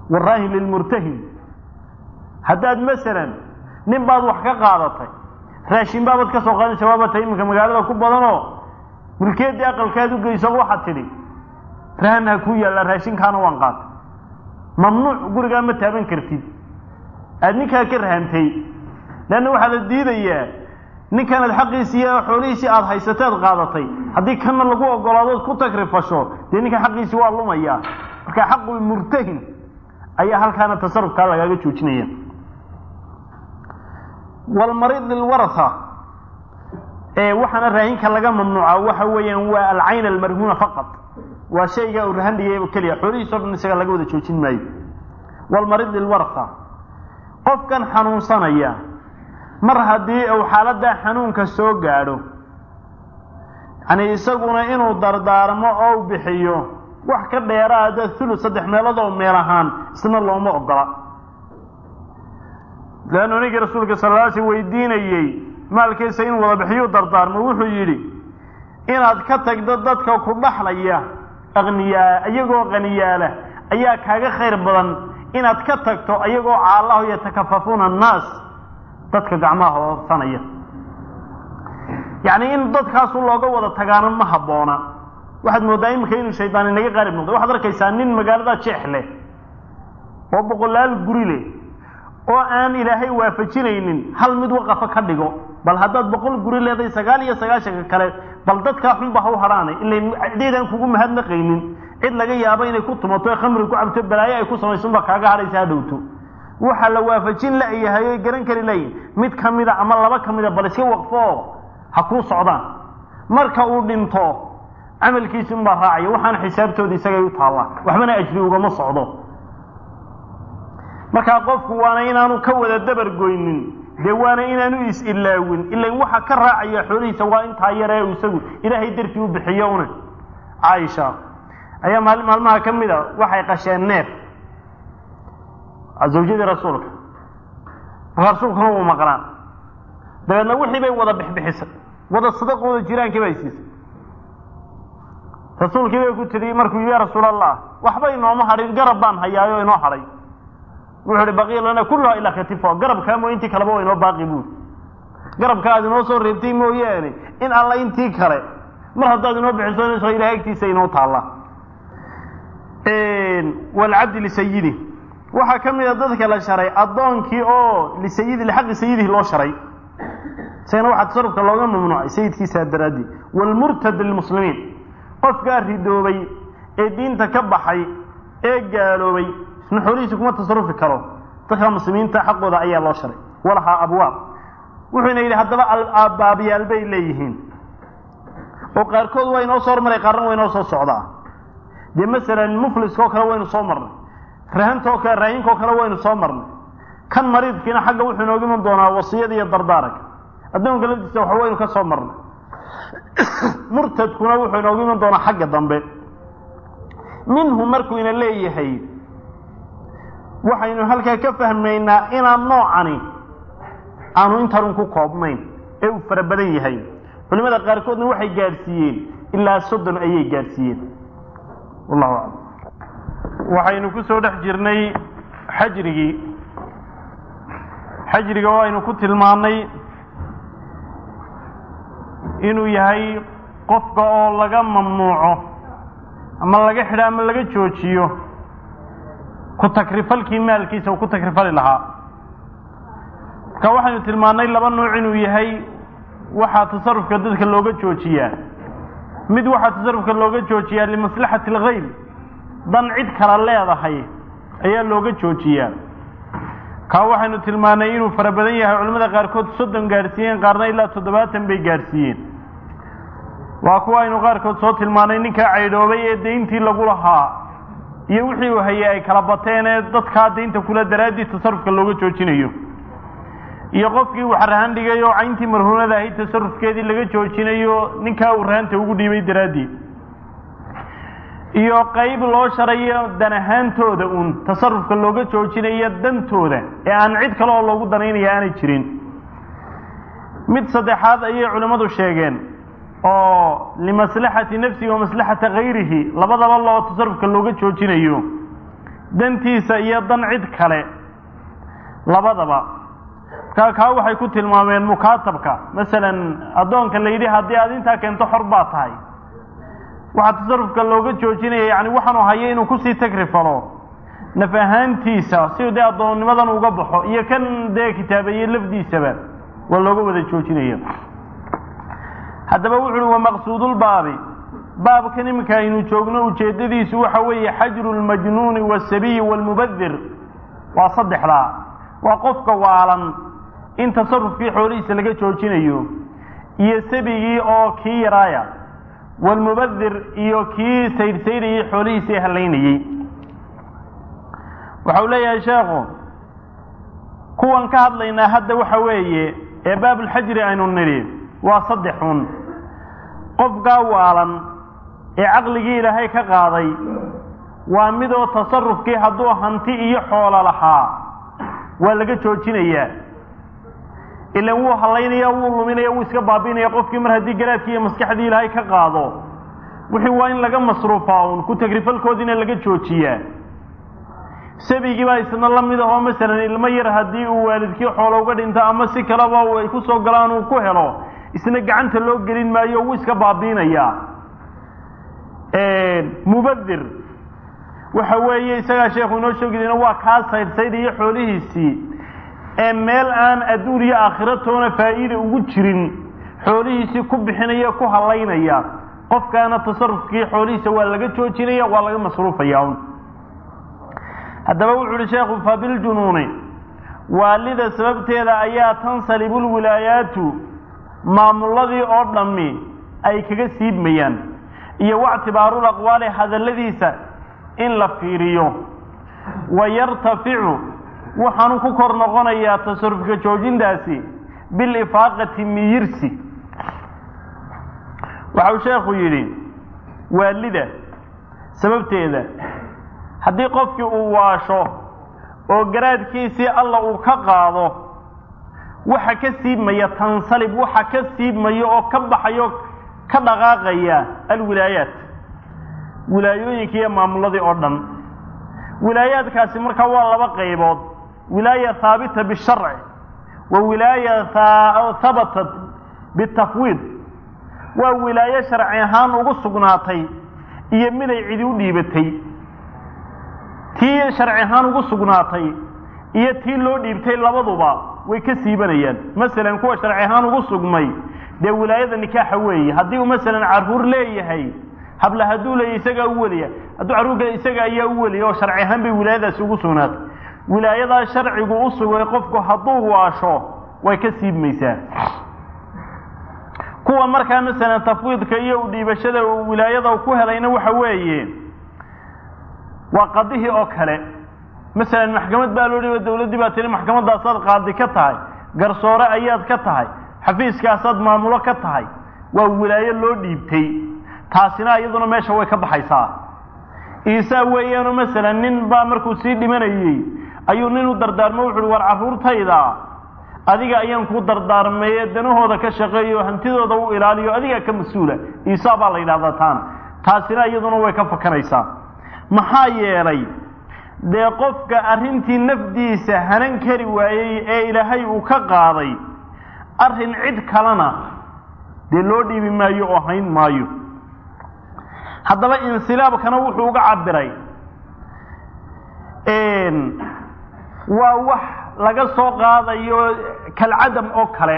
والراهن للمرتهن هداد مثلا نين بعض وحكا قادتي راشين بابد كسو قادن شبابتي إمكا مقالة كبادنو ملكيد دي أقل كادو قيسو واحد تري رهنها كويا لا راشين كانوا وانقات ممنوع قرقا متابن كرتيد أدنكا كرهنتي لأنه واحد الديدة إياه nin kan xaqiisii xoolihiisii aad haysateed qaadatay hadii kan lagu ogolaado ku takrifasho de ninka xaqiisii waa lumaya marka xaqu murtahin ayaa halkaana tasarrufka lagaga joojinaya wal marid lil waratha ee waxana raahinka laga mamnuuca waxa weeyaan waa al ayn al marhuna faqat waa shayga uu rahandiyay kaliya xoolihiisa dhan isaga laga wada joojin maayo wal marid lil waratha qofkan xanuunsanaya mar hadii uu xaaladda xanuunka soo gaadho ani isaguna inuu dardaarmo oo bixiyo wax ka dheeraada thuluth saddex meelood oo meel ahaan isna looma ogola laana nabi rasuulka sallallahu alayhi weydiinayay maalkiisa in wada bixiyo dardaarmo wuxuu yiri inaad ka tagdo dadka ku dhaxlaya aqniya ayagoo qaniyaala ayaa kaaga khayr badan inaad ka tagto ayagoo Allah iyo takafafuna naas dadka gacmaha sanaya yaani in dadkaas looga wada tagaana ma haboona waxaad moodaa imka inuu shaydaan inaga qarib noqdo waxaad arkaysaa nin magaalada jeexle oo boqolaal guri leh oo aan ilaahay waafajinaynin hal mid waqafa ka dhigo bal hadaad boqol guri leedahay sagaal iyo sagaashan kale bal dadka xun baa u haraanay ilaa ciidan kugu mahadnaqaynin cid laga yaabo inay ku tumato khamri ku cabto balaayo ay ku samaysan ba kaaga haraysaa dhowto waxa la waafajin la yahay garan kari lay mid kamida ama laba kamida bal iska waqfo ha ku socdaan marka uu dhinto amalkiisu ma raaciyo waxaan xisaabtoodii isaga u taala waxbana ajri uga ma socdo marka qofku waana inaanu ka wada dabar goynin deewaana inaanu is ilaawin illa waxa ka raaciyo xoolihiisa waa inta yaree isagu ilaahay dartii u bixiyo una Aisha ayaa maalmaha kamida waxay qasheen neef azawjada rasuulka rasuulkuna uu maqlaan dadna wixii bay wada bixbixisay wada sadaqooda jiraanka bay siisay rasuulkii bay ku tiri markuu yaa rasuulallah waxba inoo ma harin garab baan hayaayo inoo haray wuxuu baqi lana kullu ila khatifo garab kaamo intii kale waa inoo baaqi buu garabkaad inoo soo reebtay mooyaane in alla intii kale mar hadaad inoo bixiso ilaahay agtiisa inoo taala een wal abd li sayyidi waxa kamida dadka la sharay adoonkii oo li sayyidi xaq sayyidi loo sharay sayna waxa tasarrufka looga mamnuucay sayyidkiisa daraadi wal murtad lil muslimiin qofka ridoobay ee diinta ka baxay ee gaaloobay isna xoolihiisa kuma tasarrufi karo dadka muslimiinta xaqooda ayaa loo sharay walaha abwaab wuxuuna yiri hadaba al-abaabiyal bay leeyihiin oo qaarkood way noo soo maray qaarna way noo soo socdaa de mesela muflis ko kale waynu soo marnay rahanto ka raayinko kale waynu soo marnay kan mariidkiina xagga wuxuu nooga iman doonaa wasiyada iyo dardaaranka adoonka laftiisa waxa waynu ka soo marnay murtadkuna wuxuu nooga iman doonaa xagga dambe minhu markuu ina leeyahay waxaynu halka ka fahmaynaa inaan noocani aanu intaan ku koobnayn ee uu farabadan yahay culimada qaarkoodna waxay gaarsiiyeen ilaa soddon ayay gaarsiiyeen wallahu a'lam waxaynu ku soo dhex jirnay xajrigi xajriga oo aynu ku tilmaanay inuu yahay qofka oo laga mamnuuco ama laga xidha ama laga joojiyo ku takrifalkii maalkiisa uu ku takrifali lahaa ka waxaynu tilmaanay laba nooc inuu yahay waxa tasarrufka dadka looga joojiyaa mid waxa tasarrufka looga joojiyaa li maslahati al-ghayr dan cid kala leedahay ayaa looga joojiyaa ka waxaynu tilmaanay inuu farabadan yahay culimada qaarkood soddon gaarsiiyeen qaarna ilaa toddobaatan bay gaarsiiyeen waa kuwa aynu qaarkood soo tilmaanay ninka caydhoobay ee deyntii lagu lahaa iyo wixii uu hayay ay kala bateen ee dadka deynta kula daraadii tasarrufka looga joojinayo iyo qofkii wax rahan dhigay oo cayntii marhuunada ahayd tasarrufkeedii laga joojinayo ninka uu rahanta ugu dhiibay daraadii iyo qayb loo sharayo danahaantooda uun tasarrufka looga joojinayo dantooda ee aan cid kale oo loogu danaynayo aanay jirin mid saddexaad ayay culimadu sheegeen oo limaslahati nafsihi wa maslahati ghayrihi labadaba loo tasarrufka looga joojinayo dantiisa iyo dan cid kale labadaba ka ka waxay ku tilmaameen mukaatabka masalan adoonka la yiri hadii aad inta keento xor baa tahay waxa tasarrufka looga joojinaya yani waxaan uu hayay inuu ku sii tagrifalo nafahantiisa si uu adoonnimadan uga baxo iyo kan de kitaabaye lafdiisaba waa looga wada joojinaya hadaba wuxuu waa maqsuudul baabi baab kan imka inuu joogno ujeedadiisu waxa weeye xajrul majnuun wasabiy walmubadhir waa saddexda waa qofka waalan in tasarrufkii xoolihiisa laga joojinayo iyo sabigii oo kii yaraaya walmubadhir iyo kii sayr-sayriye xoolihiisa haleynayay waxa leeyahay sheekhu kuwan ka hadlayna hadda waxa weeye ee baabul xajri aynu niri waa saddexun qofka waalan ee aqligii ilaahay ka qaaday waa mid oo tasarrufkii haduu hanti iyo xoolo lahaa waa laga joojinayaa ilaa uu haleynaya uu luminaya uu iska baabinaya qofkii mar hadii garaadkii iyo maskaxdii ilaahay ka qaado wixii waa in laga masruufaa ku tagrifalkoodina laga joojiyaa sabigi baa isna la mid ah midalan ilmo yar hadii uu waalidkii xoolo uga dhinto ama si kala ba ay ku soo galaan uu ku helo isna gacanta loo gelin maayo uu iska baabinaya ee mubadhir waxa weeye isaga sheekhu inoo sheegayna waa ka sayr-sayr iyo xoolihiisii ee meel aan adduun iyo aakhiratoona faa'iido ugu jirin xoolihiisii ku bixinaya ku haleynaya qofkaana tasarrufkii xoolihiisa waa laga joojinaya waa laga masruufaya hadaba wuxuu sheekhu fabil junuuni waalida sababteeda ayaa tansalibul wilaayatu maamuladii oo dhammi ay kaga siibmayaan iyo wactibaarul aqwaali hadaladiisa in la fiiriyo wayartaficu waxaan ku kor noqonayaa tasarrufka joojintaasi bil ifaaqati miyirsi waxa sheekhu yiri waalida sababteeda haddii qofkii uu waasho oo garaadkiisii alla uu ka qaado waxa ka siibmaya tansalib waxa ka siibmaya oo ka baxayo ka dhaqaaqaya alwilaayaat wilaayooyinka iyo maamuladii oo dhan wilaayaadkaasi marka waa laba qaybood wilaaya thaabita bisharci wa wilaaya thabatat bitafwiid waa wilaaya sharci ahaan ugu sugnaatay iyo mid ay cidi u dhiibatay tii sharci ahaan ugu sugnaatay iyo tii loo dhiibtay labaduba way ka siibanayaan masalan kuwa sharci ahaan ugu sugmay de wilaayada nikaaxa weeye hadii uu masalan caruur leeyahay habla haduu leeyahay isaga u waliya haduu caruurka isaga ayaa u waliyo sharci ahaan bay wilaayadaas ugu sugnaatay wilaayada sharcigu u sugay qofku haduu waasho way ka siibmaysaa kuwa markaa masalan tafwiidka iyo u dhiibashada wilaayada ku helayna waxa weeye waa qadihi oo kale مثلا محكمة بالوري والدولة دي باتري محكمة داسات قاضي كتاي قرصورة أياد كتاي حفيز كاساد مامولة كتاي وولاية اللو ديبتي تاسنا أيضا ماشا ويكب حيسا إيسا ويانو مثلا نين بامركو سيدي من أيي أيو نينو دردار موحل والعفور تايدا أديك أيام كو دردار ميدنو هذا كشغيو هنتيدو دو إلاليو أديك كمسولة إيسا بالإلادتان تاسنا أيضا ويكب فكريسا محايري dee qofka arrintii nafdiisa hanan kari waayay ee ilaahay uu ka qaaday arrin cid kalena dee loo dhiibi maayo oo hayn maayo haddaba insilaabkana wuxuu uga cabiray een waa wax laga soo qaadayo kalcadam oo kale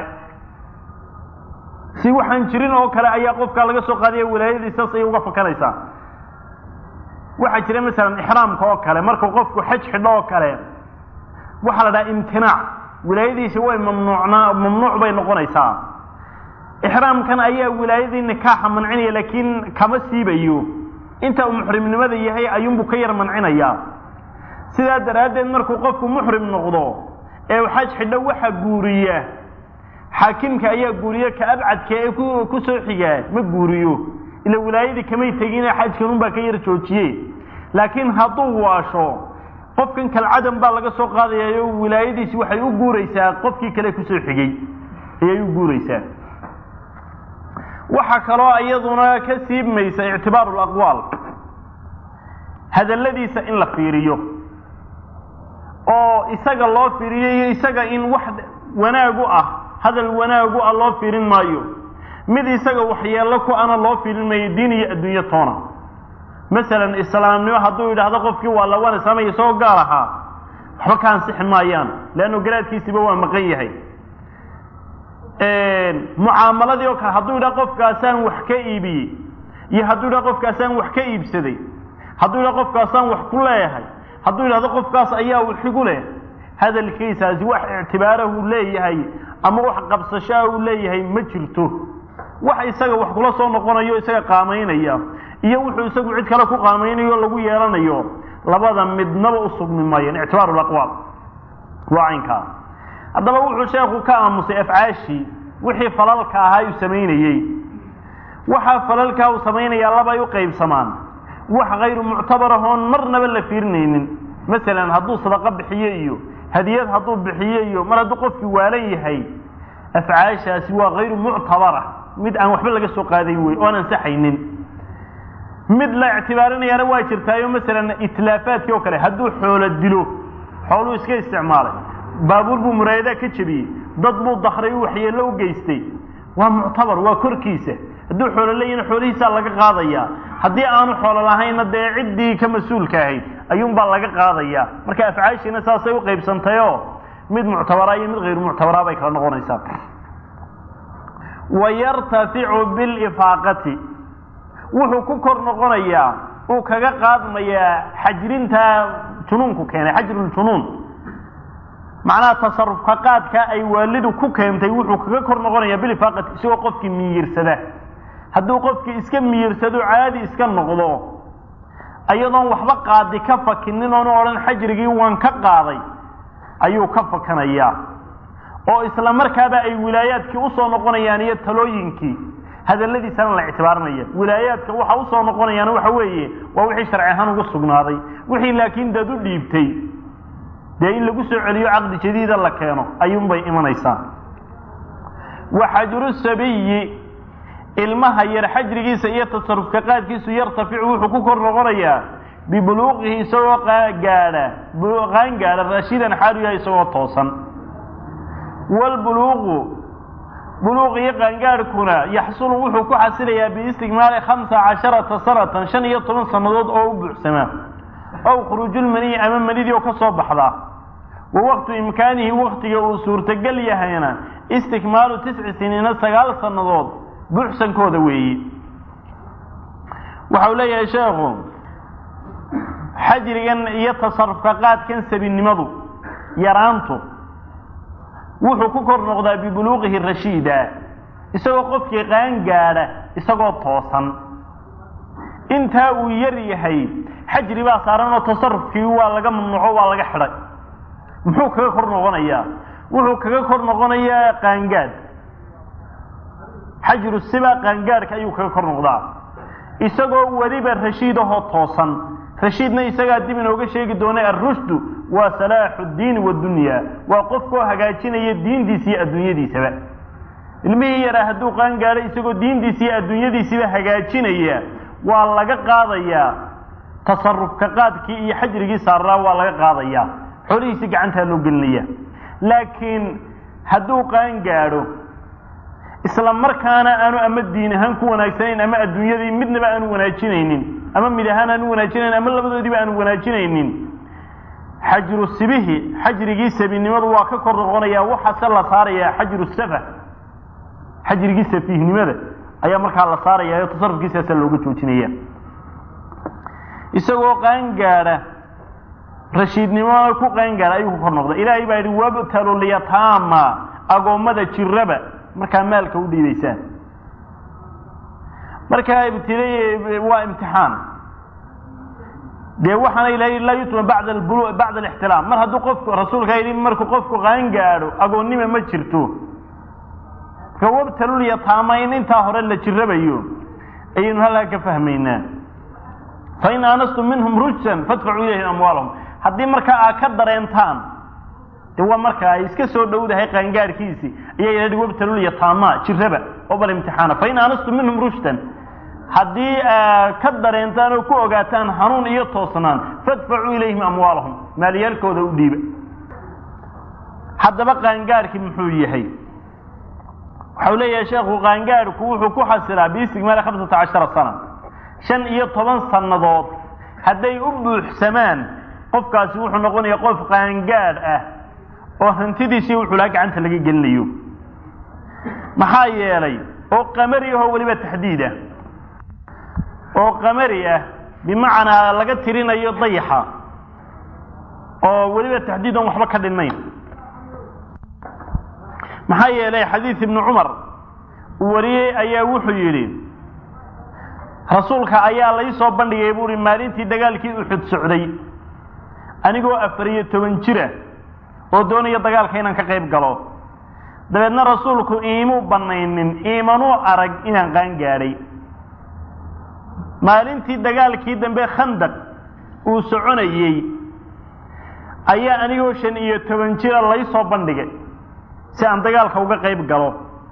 si waxaan jirin oo kale ayaa qofka laga soo qaadayo wilaayadiisa ay uga fakaraysaa waxa jira mesela ihraamka oo kale marka qofku xaj xidho oo kale waxa la dhahaa imtinaac wilaayadiisa way mamnuucna mamnuuc bay noqonaysaa ihraamkan ayaa wilaayadii nikaaxa mancinaya laakiin kama siibayo inta uu muhrimnimada yahay ayuunbu ka yar mancinaya sidaa daraadeed markuu qofku muhrim noqdo ee uu xaj xidho waxa guuriya xaakimka ayaa guuriya ka abcadka ee ku soo xigaa ma guuriyo ila wilaayadii kamay tagin xajkan un baa ka yar joojiyay laakiin haduu waasho qofkan kal cadam baa laga soo qaadayo wilaayadiisi waxay u guuraysaa qofkii kale ku soo xigay ayay u guuraysaa waxa kale oo iyaduna ka siibmaysa i'tibaarul aqwaal hadalladiisa in la fiiriyo oo isaga loo fiiriyo isaga in wax wanaagu ah hadal wanaagu ah loo fiirin maayo mid isaga waxyeelo ku ana loo fiirin maayo diin iyo adduunyo toona مثلا islaamnimo hadduu yidhaahdo qofkii waa la wana sameeyay soo gaar ahaa waxba ka ansixi maayaan leanno garaadkiisiba waa maqan yahay mucaamaladii oo kale hadduu yidhaahdo qofkaasaan wax ka iibiyey iyo hadduu yidhaahdo qofkaasaan wax ka iibsaday hadduu yidhaahdo qofkaasaan wax ku leeyahay hadduu yidhaahdo qofkaas ayaa wixigu leh hadalkiisaasi wax ictibaarahu leeyahay ama wax qabsashaa uu leeyahay ma jirto wax isaga wax kula soo noqonayo isaga qaamaynaya iyo wuxuu isagu cid kale ku qaamaynayo lagu yeelanayo labada midnaba u sugmi maayeen ictibaaru aqwaal waanka hadaba wuxuu sheekhu ka aamusay afcaashi wixii falalka ahaa uu sameeyay waxa falalka uu sameeyay laba ay u qaybsamaan wax غير معتبر hoon marnaba la fiirneenin مثلا hadduu sadaqa bixiyo iyo hadiyad hadduu bixiyo iyo mar hadduu qofkii waalan yahay afcaashaasi waa غير معتبر mid aan waxba laga soo qaaday way oo aan saxaynin mid la ictibaarinayana waa jirtaayo مثلا itlaafaadkii oo kale hadduu xoolo dilo xoolo iska isticmaalay baabuur buu muraayada ka jabiyay dad buu dakhray waxyeelo u geystay waa muctabar waa korkiisa hadduu xoolo leeyahay xoolihiisa laga qaadaya haddii aanu xoolo lahayn dee cidii ka mas'uulka ahayd ayuun baa laga qaadaya marka afcaashina saasay u qaybsantayo mid muctabara iyo mid غير muctabara bay kala noqonaysaa wayartafi'u bil ifaaqati wuxuu ku kor noqonayaa uu kaga qaadmaya xajrinta jununku keenay xajrul junun macna tasarruf qaadka ay waalidu ku keentay wuxuu kaga kor noqonayaa bil ifaaqati soo qofkii miyirsada hadduu qofkii iska miyirsado caadi iska noqdo ayadoon waxba qaadi ka fakinin oo oran xajrigii waan ka qaaday ayuu ka fakanayaa oo isla markaaba ay wilaayaadkii u soo noqonayaan iyo talooyinkii hadaladiisana la ictibaarinaya wilaayaadka waxa u soo noqonayaan waxa weeye waa wixii sharci ahaan uga sugnaaday wixii laakiin dad u dhiibtay de in lagu soo celiyo aqdi jadiid la keeno ayuun bay imanaysaa وحجر السبي ilmaha yar xajrigiisa iyo tasarrufka qaadkiisu yartaficu wuxuu ku kor noqonayaa bibuluuqihi isagoo gaadha buluuqan gaadha rashidan xaal yahay isagoo toosan wal buluuqu buluuqi qaangaarkuna yaxsul wuxuu ku xasilayaa bi istigmaal khamsa casharata sanatan shan iyo toban sanadood oo u buuxsama aw khurujul mani ama manidi oo ka soo baxda wa waqtu imkaanihi waqtiga uu suurtagal yahayna istikmaalu tis'a siniina sagaal sanadood buuxsan kooda weeyii waxa uu leeyahay sheekhu xajrigan iyo tasarrufka qaadkan sabinimadu yaraantu wuxuu ku kor noqdaa bi buluuqihi rashiida isagoo qofkii qaan gaadha isagoo toosan inta uu yar yahay xajri baa saaran oo tasarrufkii waa laga mamnuuco waa laga xidhay muxuu kaga kor noqonayaa wuxuu kaga kor noqonayaa qaangaad xajru siba qaangaarka ayuu kaga kor noqdaa isagoo waliba rashiid oo toosan rashiidna isaga dib inooga sheegi doona ar-rushdu wa salaahu ad-din wa dunya wa qofku hagaajinaya diintiisa iyo adduunyadiisaba ilmihii yara hadduu qaangaaro isagoo diintiisa iyo adduunyadiisaba hagaajinaya waa laga qaadaya tasarrufka qaadkii iyo xajrigii saaraa waa laga qaadaya xoriisi gacanta loo gelinaya laakiin hadduu qaangaaro isla markaana aanu ama diin ahaan ku wanaagsaneyn ama adduunyadii midnaba aanu wanaajinaynin ama mid ahaan aanu wanaajinayn ama labadoodiba aanu wanaajinaynin xajru sibihi xajrigii sabinimadu waa ka kor noqonaya waxa la saaraya xajru safa xajrigii safihnimada ayaa markaa la saaraya oo tasarrufkiisa looga joojinaya isagoo qaan gaara rashiidnimo ku qaan gaara ayuu kor noqday ilaahay baa yiri wabtalu liyatama agoomada jiraba marka maalka u dhiibaysaan marka ibtilay waa imtixaan de waxana ilaahay la yutma ba'da al-bulu ba'da al-ihtilam mar hadduu qofku rasuulka yiri markuu qofku qaan gaaro agoonnimo ma jirto ka wabtalu liyatama inta hore la jirabayo aynu halka ka fahmaynaa fa in anastum minhum rujsan fadfa'u ilayhim amwalahum haddii marka aad ka dareentaan waa marka ay iska soo dhowdahay qaangaarkiisi ayay yiraahdo wabtalul yatama jiraba oo bal imtixaana fa in anastu minhum rushdan hadii ka dareentaan oo ku ogaataan hanuun iyo toosnaan fadfa'u ilayhim amwalahum maaliyalkooda u dhiiba haddaba qaangaarkii muxuu yahay wuxuu leeyahay sheekhu qaangaarku wuxuu ku xasilaa biistigmaal khamsata cashara sana shan iyo toban sannadood hadday u buuxsamaan qofkaasi wuxuu noqonayaa qof qaangaar ah oo hantidiisii wuxuu la gacanta laga gelinayo maxaa yeelay oo qamari ah waliba taxdiid ah oo qamari ah bimacnaa laga tirinayo dayaxa oo waliba taxdiid aan waxba ka dhinnayn maxaa yeelay xadiis ibn Umar wariyay ayaa wuxuu yiri rasuulka ayaa la soo bandhigay buuri maalintii dagaalkii Uhud socday anigoo afar iyo toban jira oo doonaya dagaalka inaan ka qayb galo dabeedna rasuulku iimu banaynin iimanu arag inaan qaan gaaray maalintii dagaalkii dambe Khandaq uu soconayay ayaa anigoo shan iyo toban jira la soo bandhigay si aan dagaalka uga qayb galo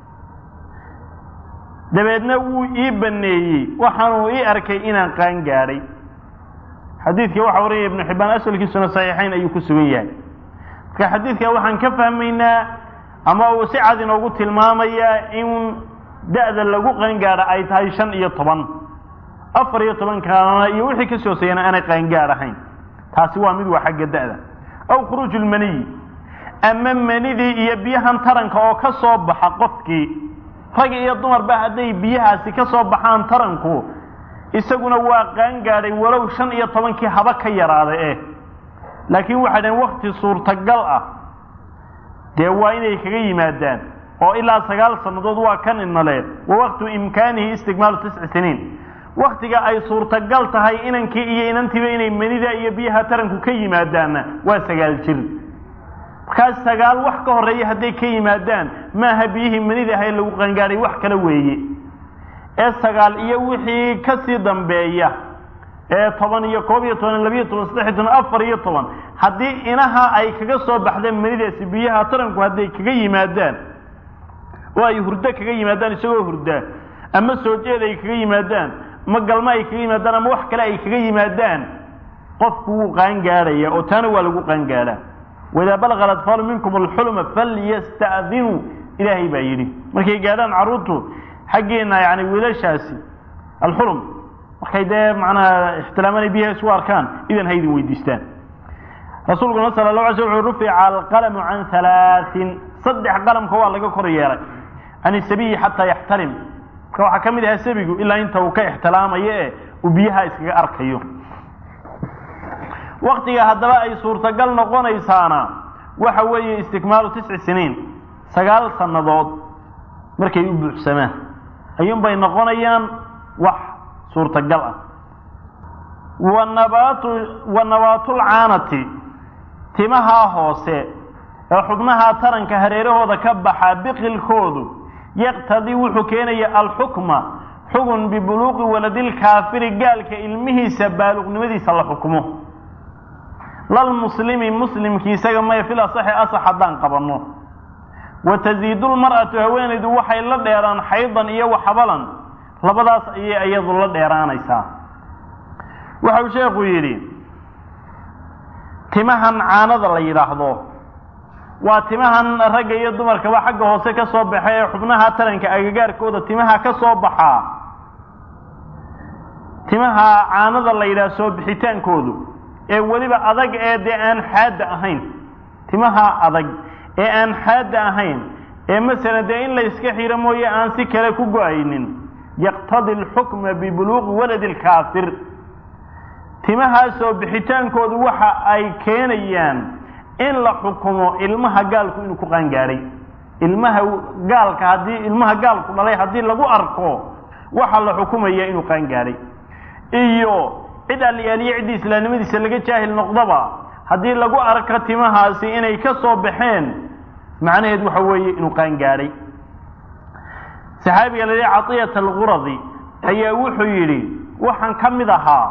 dabeedna wuu ii baneeyay waxaan uu ii arkay inaan qaan gaaray xadiidka waxa wariyay ibn Hibban asalkiisuna saxiixayn ayuu ku sugan yahay ka xadiidka waxaan ka fahmaynaa ama uu si cad inoogu tilmaamaya in da'da lagu qaan gaaro ay tahay shan iyo toban afar iyo toban kaana iyo wixii ka soo seeyana aanay qaan gaar ahayn taasi waa mid waa xagga da'da aw khurujul mani ama manidii iyo biyahan taranka oo ka soo baxa qofkii rag iyo dumar ba haday biyahaasi ka soo baxaan taranku isaguna waa qaan gaaray walow shan iyo toban kii haba ka yaraaday ee laakiin waxa dhan waqti suurtagal ah dee waa inay kaga yimaadaan oo ilaa sagaal sanadood waa kan inale waqtu imkaanihi istigmaalu tisc siniin waqtiga ay suurtagal tahay inankii iyo inantiba inay manida iyo biyaha taranku ka yimaadaan waa sagaal jir markaas sagaal wax ka horeeya haday ka yimaadaan ma habiyihi manida hay lagu qaan gaaray wax kala weeye ee sagaal iyo wixii ka sii dambeeya ee toban iyo koob iyo toban laba iyo toban saddex iyo toban afar iyo toban hadii inaha ay kaga soo baxdeen manidaasi biyaha taranku haday kaga yimaadaan oo ay hurdo kaga yimaadaan isagoo hurda ama soo jeeday kaga yimaadaan ma galma ay kaga yimaadaan ama wax kale ay kaga yimaadaan qofku wuu qaan gaaraya oo taana waa lagu qaan gaaraa wada balagha al-atfal minkum al-hulum falyasta'dhinu ilahi bayiri markay gaadaan caruurtu xageena yaani wiilashaasi al-hulum markay de macna ihtilaaman biyaha isku arkaan idan haydi weydiistaan rasuulku sallallahu alayhi wa sallam rufi'a al-qalam an thalathin saddex qalamka waa laga kor yeeray ani sabiyi hatta yahtalim waxa kamid ah sabigu ilaa inta uu ka ihtilaamayo ee uu biyaha iskaga arkayo waqtiga hadaba ay suurtagal noqonaysaana waxa weeye istikmaalu tisc siniin sagaal sanadood markay u buuxsamaan ayuun bay noqonayaan wax suurtagal ah wanabatu wanabatul aanati timaha hoose ee xubnaha taranka hareerahooda ka baxa biqilkoodu yaqtadi wuxuu keenaya al-hukma xugun bi buluuqi waladil kaafiri gaalka ilmihiisa baaluqnimadiisa la xukumo lal muslimi muslimki isaga ma fila saxi asaxadan qabano wa taziidul mar'atu haweenaydu waxay la dheeraan xaydan iyo waxbalan labadaas ayay ayadu la dheeraanaysaa waxa uu sheekhu yiri timahan caanada la yiraahdo waa timahan rag iyo dumarka waa xagga hoose ka soo baxay xubnaha taranka agagaarkooda timaha ka soo baxa timaha caanada la yiraahdo soo bixitaankoodu ee waliba adag ee de aan xaad ahayn timaha adag ee aan xaad ahayn ee mesela de in la iska xiro mooyee aan si kale ku go'aynin yaqtadi al-hukma bi buluugh walad al-kaafir timaha soo bixitaankoodu waxa ay keenayaan in la xukumo ilmaha gaalku inuu ku qaan gaaray ilmaha gaalka hadii ilmaha gaalku dhalay hadii lagu arko waxa la xukumaya inuu qaan gaaray iyo ida liyaaliye cid islaamnimadiisa laga jaahil noqdaba hadii lagu arko timahaasi inay ka soo baxeen macnaheedu waxa weeye inuu qaan gaaray saxaabiga la Atiyat al-Ghuradi ayaa wuxuu yiri waxaan kamid ahaa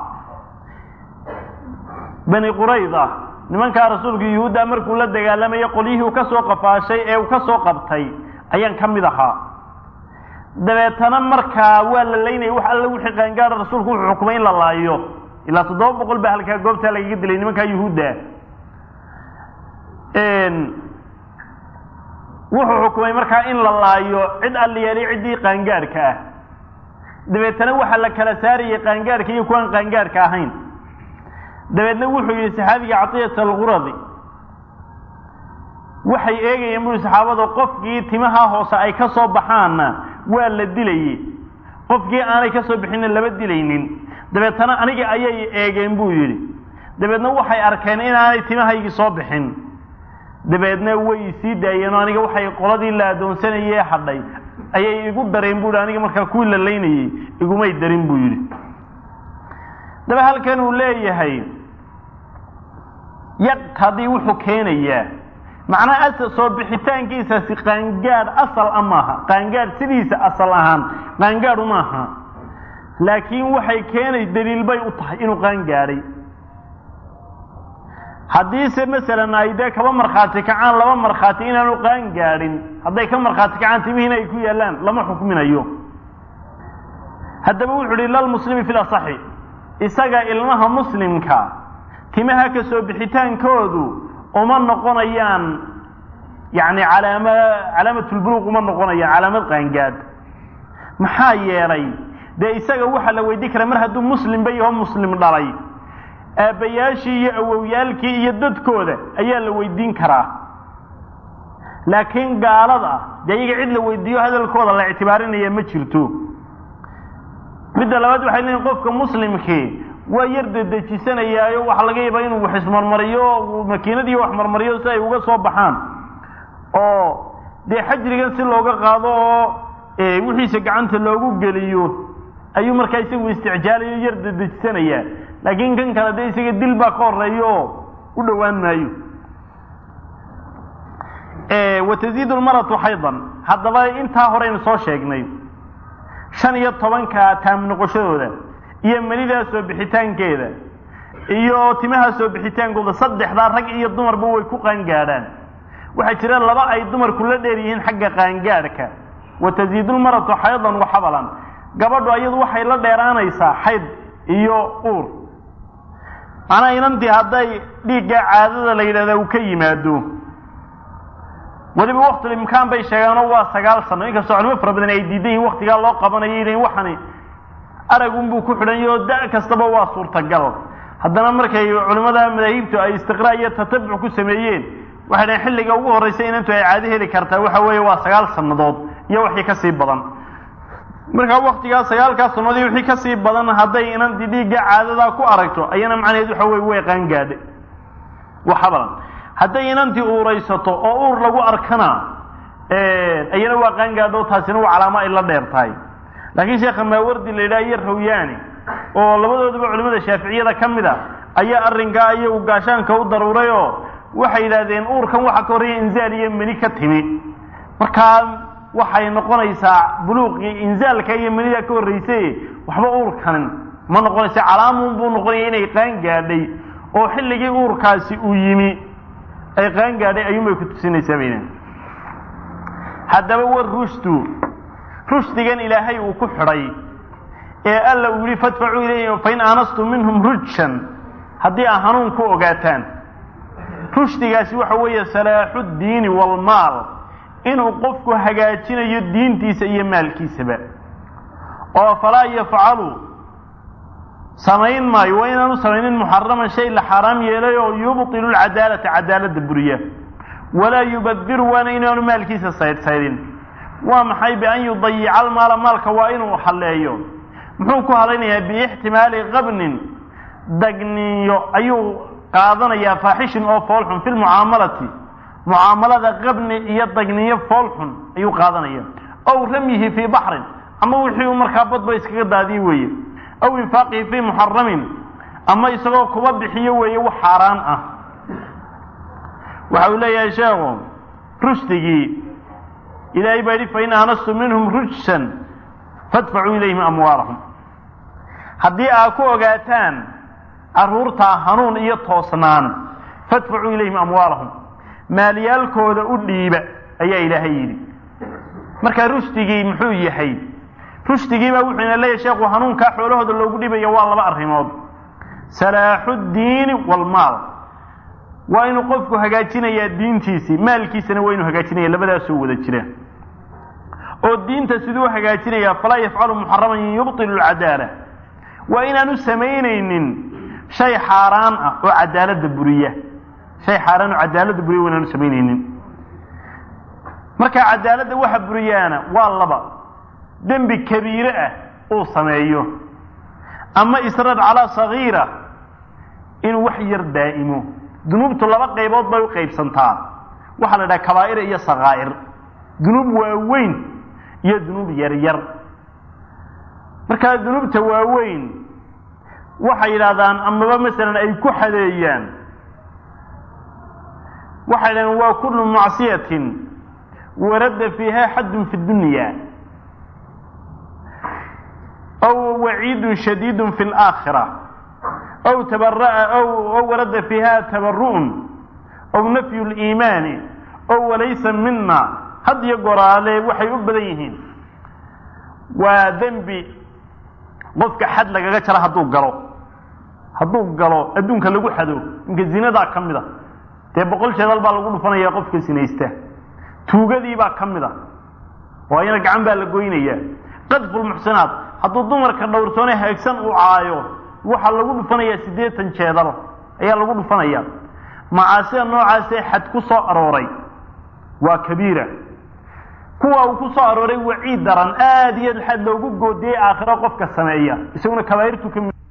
bani Qurayza nimanka rasuulku Yahuuda markuu la dagaalamay qoliyihii ka soo qafaashay ee uu ka soo qabtay ayaan kamid ahaa dabeetana markaa waa la leeynay wax alla wixii qaan gaar rasuulku wuxuu xukumay in la laayo ilaa toddoba boqol ba halka goobta laga dilay nimanka Yahuuda een wuxuu xukumay markaa in la laayo cid alliyaalay ciddii qaangaadhka ah dabeetana waxaa la kala saarayay qaangaadhka iyo kuwaan qaangaadhka ahayn dabeedna wuxuu yidhi saxaabiga Catiyat al-Ghuradi waxay eegayeen buu saxaabada qofkii timaha hoose ay ka soo baxaana waa la dilayay qofkii aanay ka soo bixin laba dilaynin dabeetana aniga ayay eegeen buu yidhi dabeedna waxay arkeen in aanay timahaygi soo bixin dabeedna way sii daayeen aniga waxay qoladii la adoonsanayay hadhay ayay igu dareen buu aniga markaa ku la leynayay igumay darin buu yidhi daba halkan uu leeyahay yaqtadi wuxuu keenayaa macna asal soo bixitaankiisa si qaangaad asal amaha qaangaad sidiisa asal ahaan qaangaad uma aha laakiin waxay keenay daliil bay u tahay inuu qaangaaday haddii se masalan ay de kaba markhaati kacaan laba markhaati inaanu qaangaadhin hadday ka markhaati kacaan timihiina ay ku yaalaan lama xukminayo haddaba wuxuu yihi lalmuslimi fi lasaxi isaga ilmaha muslimka timaha ka soo bixitaankoodu uma noqonayaan yani calaama calaamatulbuluuq uma noqonayaan calaamad qaangaad maxaa yeelay dee isaga waxaa la weydiin karaa mar hadduu muslim ba yaho muslim dhalay aabbayaashii iyo awowyaalkii iyo dadkooda ayaa la weydiin karaa laakiin gaalada dee iyaga cid la weydiiyo hadalkooda la ictibaarinaya ma jirto midda labaad waxay leeyihin qofka muslimkii waa yar dedejisanayaayo waxa laga yaabaa inuu wax ismarmariyo makiinadii wax marmariyo si ay uga soo baxaan oo dee xajrigan si looga qaado oo wixiisa gacanta loogu geliyo ayuu markaa isagu isticjaalayo yar dedejisanayaa laakiin kan kale dee isaga dil baa ka horeeyo oo u dhowaan maayo wataziidu lmaratu xaydan haddaba intaa horeynu soo sheegnay shan iyo tobanka taam noqoshadooda iyo manidaa soo bixitaankeeda iyo timaha soo bixitaankooda saddexdaa rag iyo dumarba way ku qaangaadhaan waxaa jira laba ay dumarku la dheer yihiin xagga qaangaadhka wataziidu lmaratu xaydan wa xabalan gabadhu ayadu waxay la dheeraanaysaa xayd iyo uur macnaa inantii hadday dhiigga caadada la yidhahdaa uu ka yimaado weliba waktulimkaan bay sheegaanoo waa sagaal sano inkastoo culimo fara badan ay diidan yihin waktigaa loo qabanayo ilan waxani aragunbuu ku xidhanyaho da' kastaba waa suurtagal haddana markay culimmada madaahibtu ay istiqraa iyo tatabuc ku sameeyeen waxay dhahen xilliga ugu horraysa inantu ay caado heli kartaa waxa weeye waa sagaal sannadood iyo wixii kasii badan markaa waktigaa sagaalkaas sannadood wixii kasii badan hadday inantii dhiigga caadadaa ku aragto ayana macnaheed waxa weye way qaangaadhay waxabalan hadday inantii uuraysato oo uur lagu arkana ayana waa qaangaadho taasina waa calaamo ay la dheer tahay laakiin sheekha maawardi la yidhaha iyo rawyaani oo labadoodaba culimada shaaficiyada ka mid a ayaa arrinkaa iyagu gaashaanka u daruuray oo waxay yidhahdeen uurkan waxa ka horreeya inzaal iyo meni ka timi markaa waxay noqonaysaa buluuqii inzaalka iyo menida ka horraysay waxba uurkanin ma noqonaysa calaamun buu noqonaya inay qaangaadhay oo xilligii uurkaasi uu yimi ay qaangaadhay ayuunbay ku tusinaysaa bayna haddaba war rushdu rushdigan ilaahay uu ku xidhay ee alla uu yihi fadfacuu ilayhim fain aanastum minhum rujshan haddii aa hanuun ku ogaataan rushdigaasi waxa weeye salaaxu ddiini waalmaal inuu qofku hagaajinayo diintiisa iyo maalkiisaba oo falaa yafcalu samayn maayo waa inaanu samaynin muxaraman shay la xaaraam yeelay oo yubtilu lcadaalata cadaaladda buriya walaa yubadiru waana inaanu maalkiisa saydhsaydhin waa maxay bian yudayica almaala maalka waa inuu halleeyo muxuu ku halaynayaa biixtimaali qabnin dagniyo ayuu qaadanayaa faaxishin oo foolxun fi lmucaamalati mucaamalada qabni iyo dagniyo foolxun ayuu qaadanaya ow ramyihi fii baxrin ama wixii uu markaa badba iskaga daadiye weeye aw infaaqihi fii muxaramin ama isagoo kuba bixiyo weeye wax xaaraan ah waxa uu leeyahay sheekhu rushdigii ilaahay baa yidhi fain aanastum minhum rujsan fadfacuu ilayhim amwaalahum haddii aad ku ogaataan carruurtaa hanuun iyo toosnaan fadfacuu ilayhim amwaalahum maalyaalkooda u dhiiba ayaa ilaahay yidhi markaa rushdigii muxuu yahay rushdigii baa wuxuu ina leeyahay sheekhu hanuunkaa xoolahooda loogu dhibaya waa laba arrimood salaaxu ddiini waalmaal waa inuu qofku hagaajinayaa diintiisii maalkiisana waa inuu hagaajinaya labadaasoo wada jira oo diinta siduu hagaajinayaa falaa yafcalu muxaraman yubtilu alcadaala waa inaanu samaynaynin shay xaaraan ah oo cadaaladda buriya shay xaaraan oo cadaaladda buriya waa inaanu samaynaynin marka cadaaladda waxa buriyaana waa laba dembi kabiire ah uu sameeyo ama israad calaa sagiira inuu wax yar daa'imo dunuubtu laba qaybood bay u qaybsantaa waxaa la dhaha kabaa'ir iyo sagaa'ir dunuub waaweyn iyo dunuub yaryar markaa dunuubta waaweyn waxay yidhaahdaan amaba masalan ay ku xadeeyaan waxay yidhahdaan waa kullu macsiyatin warada fiiha xaddun fi dunya aw waciidun shadiidun fi alaakhira aw tabara'a aw aw warada fiiha tabarru'un aw nafyu liimaani aw walaysa mina had iyo goraale waxay u badan yihiin waa dembi qofka xad lagaga jaro hadduu galo hadduu galo adduunka lagu xado inka zinadaa ka mid a dee boqol jeedal baa lagu dhufanaya qofka sinaysta tuugadii baa ka mid a oo ayana gacan baa la goynayaa qadfulmuxsanaat hadduu dumarka dhowrsoone haegsan u caayo waxaa lagu dhufanayaa siddeetan jeedal ayaa lagu dhufanayaa macaasida noocaasee xad ku soo arooray waa kabiira kuwa uu ku soo arooray waciid daran aad iyo aad loogu goodiyey aakhiro qofka sameeya isaguna kabaa'irtu ka